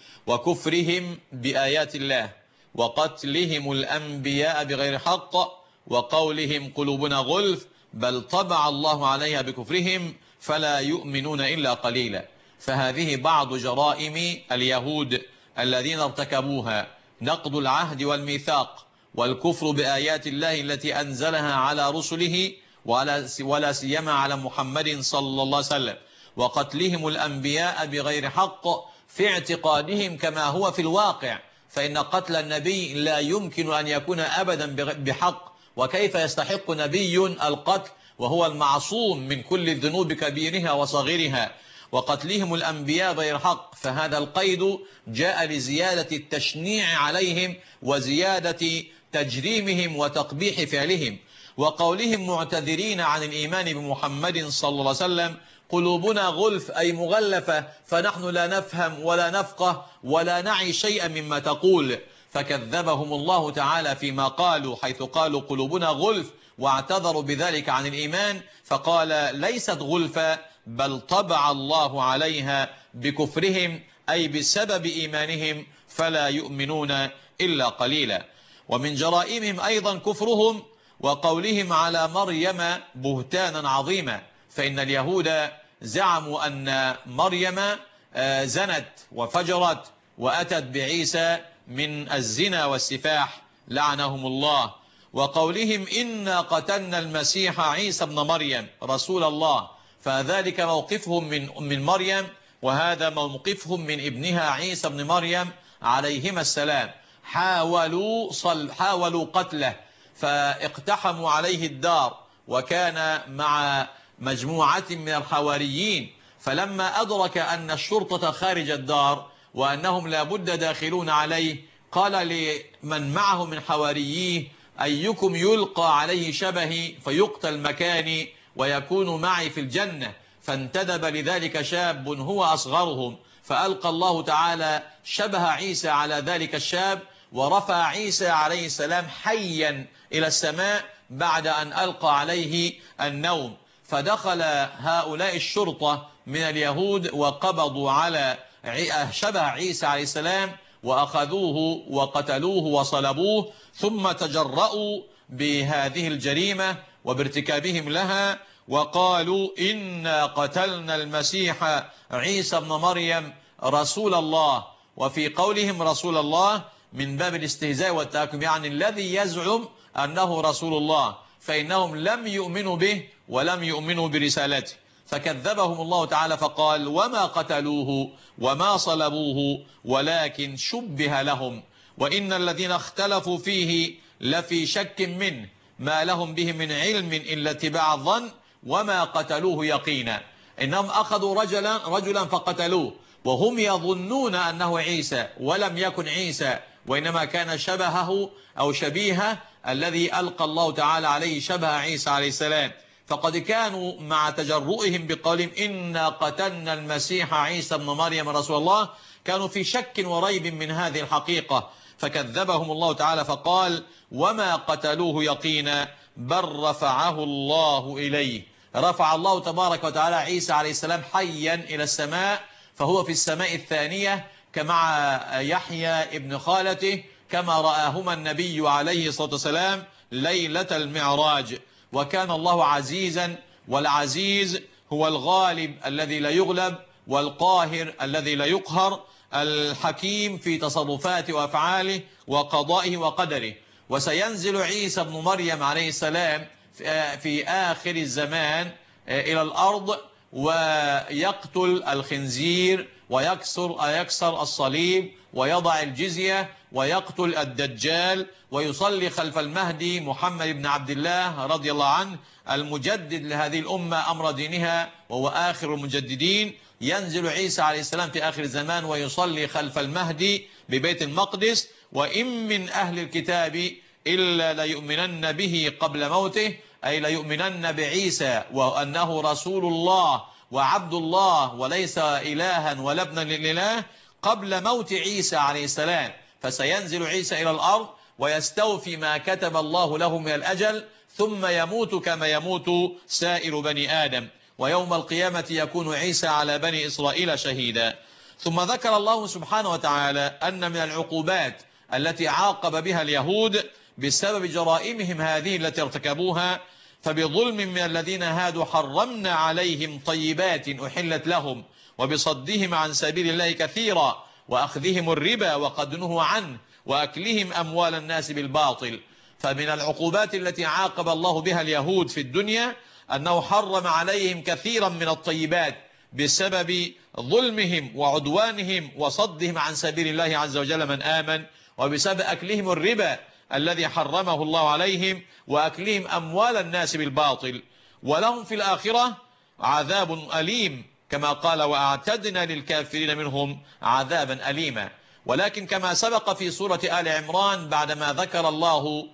وكفرهم بآيات الله وقتلهم الأنبياء بغير حق وقولهم قلوبنا غلف بل طبع الله عليها بكفرهم فلا يؤمنون إلا قليلا. فهذه بعض جرائم اليهود الذين ارتكبوها: نقض العهد والميثاق والكفر بآيات الله التي أنزلها على رسله ولا سيما على محمد صلى الله عليه وسلم، وقتلهم الأنبياء بغير حق في اعتقادهم كما هو في الواقع، فإن قتل النبي لا يمكن أن يكون أبدا بحق، وكيف يستحق نبي القتل وهو المعصوم من كل الذنوب كبيرها وصغيرها؟ وقتلهم الأنبياء غير حق، فهذا القيد جاء لزيادة التشنيع عليهم وزيادة تجريمهم وتقبيح فعلهم. وقولهم معتذرين عن الإيمان بمحمد صلى الله عليه وسلم: قلوبنا غلف، أي مغلفة، فنحن لا نفهم ولا نفقه ولا نعي شيئا مما تقول. فكذبهم الله تعالى فيما قالوا، حيث قالوا قلوبنا غلف واعتذروا بذلك عن الإيمان، فقال: ليست غلفة بل طبع الله عليها بكفرهم، أي بسبب إيمانهم فلا يؤمنون إلا قليلا. ومن جرائمهم أيضا كفرهم وقولهم على مريم بهتانا عظيما، فإن اليهود زعموا أن مريم زنت وفجرت وأتت بعيسى من الزنا والسفاح لعنهم الله. وقولهم إنا قتلنا المسيح عيسى بن مريم رسول الله، فذلك موقفهم من من مريم، وهذا موقفهم من ابنها عيسى بن مريم عليهما السلام. حاولوا صل حاولوا قتله فاقتحموا عليه الدار، وكان مع مجموعة من الحواريين، فلما أدرك أن الشرطة خارج الدار وأنهم لابد داخلون عليه، قال لمن معه من حوارييه: أيكم يلقى عليه شبهي فيقتل مكاني ويكون معي في الجنة؟ فانتدب لذلك شاب هو أصغرهم، فألقى الله تعالى شبه عيسى على ذلك الشاب، ورفع عيسى عليه السلام حيا إلى السماء بعد أن ألقى عليه النوم. فدخل هؤلاء الشرطة من اليهود وقبضوا على شبه عيسى عليه السلام وأخذوه وقتلوه وصلبوه، ثم تجرؤوا بهذه الجريمة وبارتكابهم لها وقالوا: إنا قتلنا المسيح عيسى بن مريم رسول الله. وفي قولهم رسول الله من باب الاستهزاء والتهكم، يعني الذي يزعم أنه رسول الله، فإنهم لم يؤمنوا به ولم يؤمنوا برسالته. فكذبهم الله تعالى فقال: وما قتلوه وما صلبوه ولكن شبه لهم، وإن الذين اختلفوا فيه لفي شك منه، ما لهم به من علم إلا اتباع الظن وما قتلوه يقينا. إنهم أخذوا رجلا رجلا فقتلوه وهم يظنون أنه عيسى ولم يكن عيسى، وإنما كان شبهه أو شبيهه الذي ألقى الله تعالى عليه شبه عيسى عليه السلام. فقد كانوا مع تجرؤهم بقولهم إنا قتلنا المسيح عيسى ابن مريم رسول الله، كانوا في شك وريب من هذه الحقيقة، فكذبهم الله تعالى فقال وما قتلوه يقينا بل رفعه الله إليه. رفع الله تبارك وتعالى عيسى عليه السلام حيا إلى السماء، فهو في السماء الثانية كمع يحيى ابن خالته كما رآهما النبي عليه الصلاة والسلام ليلة المعراج. وكان الله عزيزا، والعزيز هو الغالب الذي لا يغلب، والقاهر الذي لا يقهر، الحكيم في تصرفاته وأفعاله وقضائه وقدره. وسينزل عيسى ابن مريم عليه السلام في آخر الزمان إلى الأرض ويقتل الخنزير ويكسر يكسر الصليب ويضع الجزية ويقتل الدجال ويصلي خلف المهدي محمد بن عبد الله رضي الله عنه المجدد لهذه الأمة أمر دينها، وهو آخر المجددين. ينزل عيسى عليه السلام في آخر الزمان ويصلي خلف المهدي ببيت المقدس. وإن من أهل الكتاب إلا ليؤمنن به قبل موته، أي ليؤمنن بعيسى وأنه رسول الله وعبد الله وليس إلها ولا ابنا للإله قبل موت عيسى عليه السلام. فسينزل عيسى إلى الأرض ويستوفي ما كتب الله له من الأجل، ثم يموت كما يموت سائر بني آدم، ويوم القيامة يكون عيسى على بني إسرائيل شهيدا. ثم ذكر الله سبحانه وتعالى أن من العقوبات التي عاقب بها اليهود بسبب جرائمهم هذه التي ارتكبوها، فبظلم من الذين هادوا حرمنا عليهم طيبات أحلت لهم وبصدهم عن سبيل الله كثيرا وأخذهم الربا وقد نهوا عنه وأكلهم أموال الناس بالباطل. فمن العقوبات التي عاقب الله بها اليهود في الدنيا أنه حرم عليهم كثيرا من الطيبات بسبب ظلمهم وعدوانهم وصدهم عن سبيل الله عز وجل من آمن، وبسبب أكلهم الربا الذي حرمه الله عليهم وأكلهم أموال الناس بالباطل. ولهم في الآخرة عذاب أليم كما قال وأعتدنا للكافرين منهم عذابا أليما. ولكن كما سبق في سورة آل عمران بعدما ذكر الله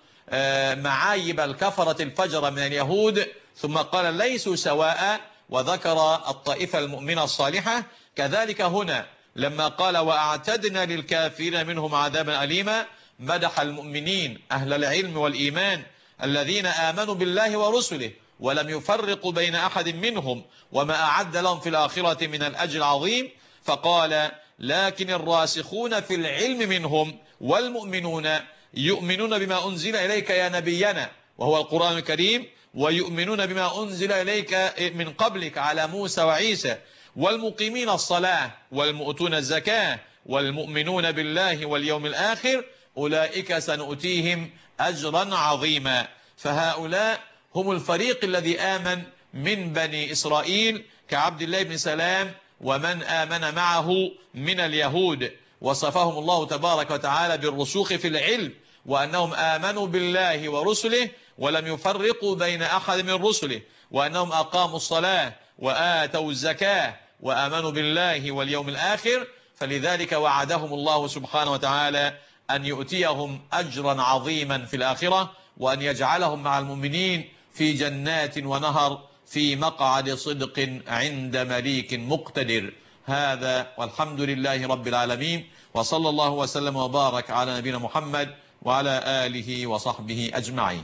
معايب الكفرة الفجر من اليهود ثم قال ليسوا سواء وذكر الطائفة المؤمنة الصالحة، كذلك هنا لما قال وأعتدنا للكافرين منهم عذابا أليما مدح المؤمنين أهل العلم والإيمان الذين آمنوا بالله ورسله ولم يفرقوا بين أحد منهم وما أعد لهم في الآخرة من الأجر العظيم. فقال لكن الراسخون في العلم منهم والمؤمنون يؤمنون بما أنزل إليك يا نبينا وهو القرآن الكريم، ويؤمنون بما أنزل إليك من قبلك على موسى وعيسى، والمقيمين الصلاة والمؤتون الزكاة والمؤمنون بالله واليوم الآخر أولئك سنؤتيهم أجرا عظيما. فهؤلاء هم الفريق الذي آمن من بني إسرائيل كعبد الله بن سلام ومن آمن معه من اليهود، وصفهم الله تبارك وتعالى بالرسوخ في العلم وأنهم آمنوا بالله ورسله ولم يفرقوا بين أحد من رسله، وأنهم أقاموا الصلاة وآتوا الزكاة وآمنوا بالله واليوم الآخر. فلذلك وعدهم الله سبحانه وتعالى أن يؤتيهم أجرا عظيما في الآخرة، وأن يجعلهم مع المؤمنين في جنات ونهر في مقعد صدق عند مليك مقتدر. هذا والحمد لله رب العالمين، وصلى الله وسلم وبارك على نبينا محمد وعلى آله وصحبه أجمعين.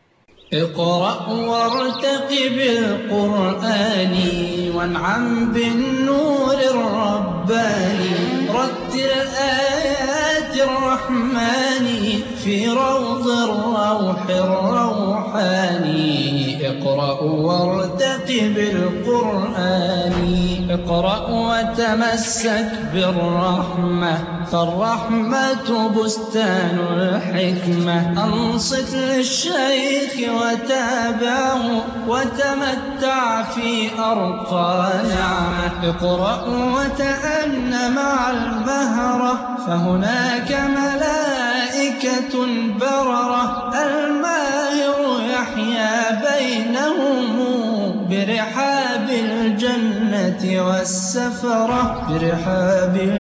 اقرأ وارتقب القرآن وانعم بالنور الرباني، رتل آيات الرحمن في روض الروح الروحاني. اقرأ وارتقب القرآن، اقرأ وتمسك بالرحمة، فالرحمة بستان الحكمة. أنصت للشيخ وتابعه وتمتع في أرقى نعمة. اقرأ وتأن مع المهرة، فهناك ملائكة بررة. الماهر يحيا بينهم برحاب الجنة والسفرة، برحاب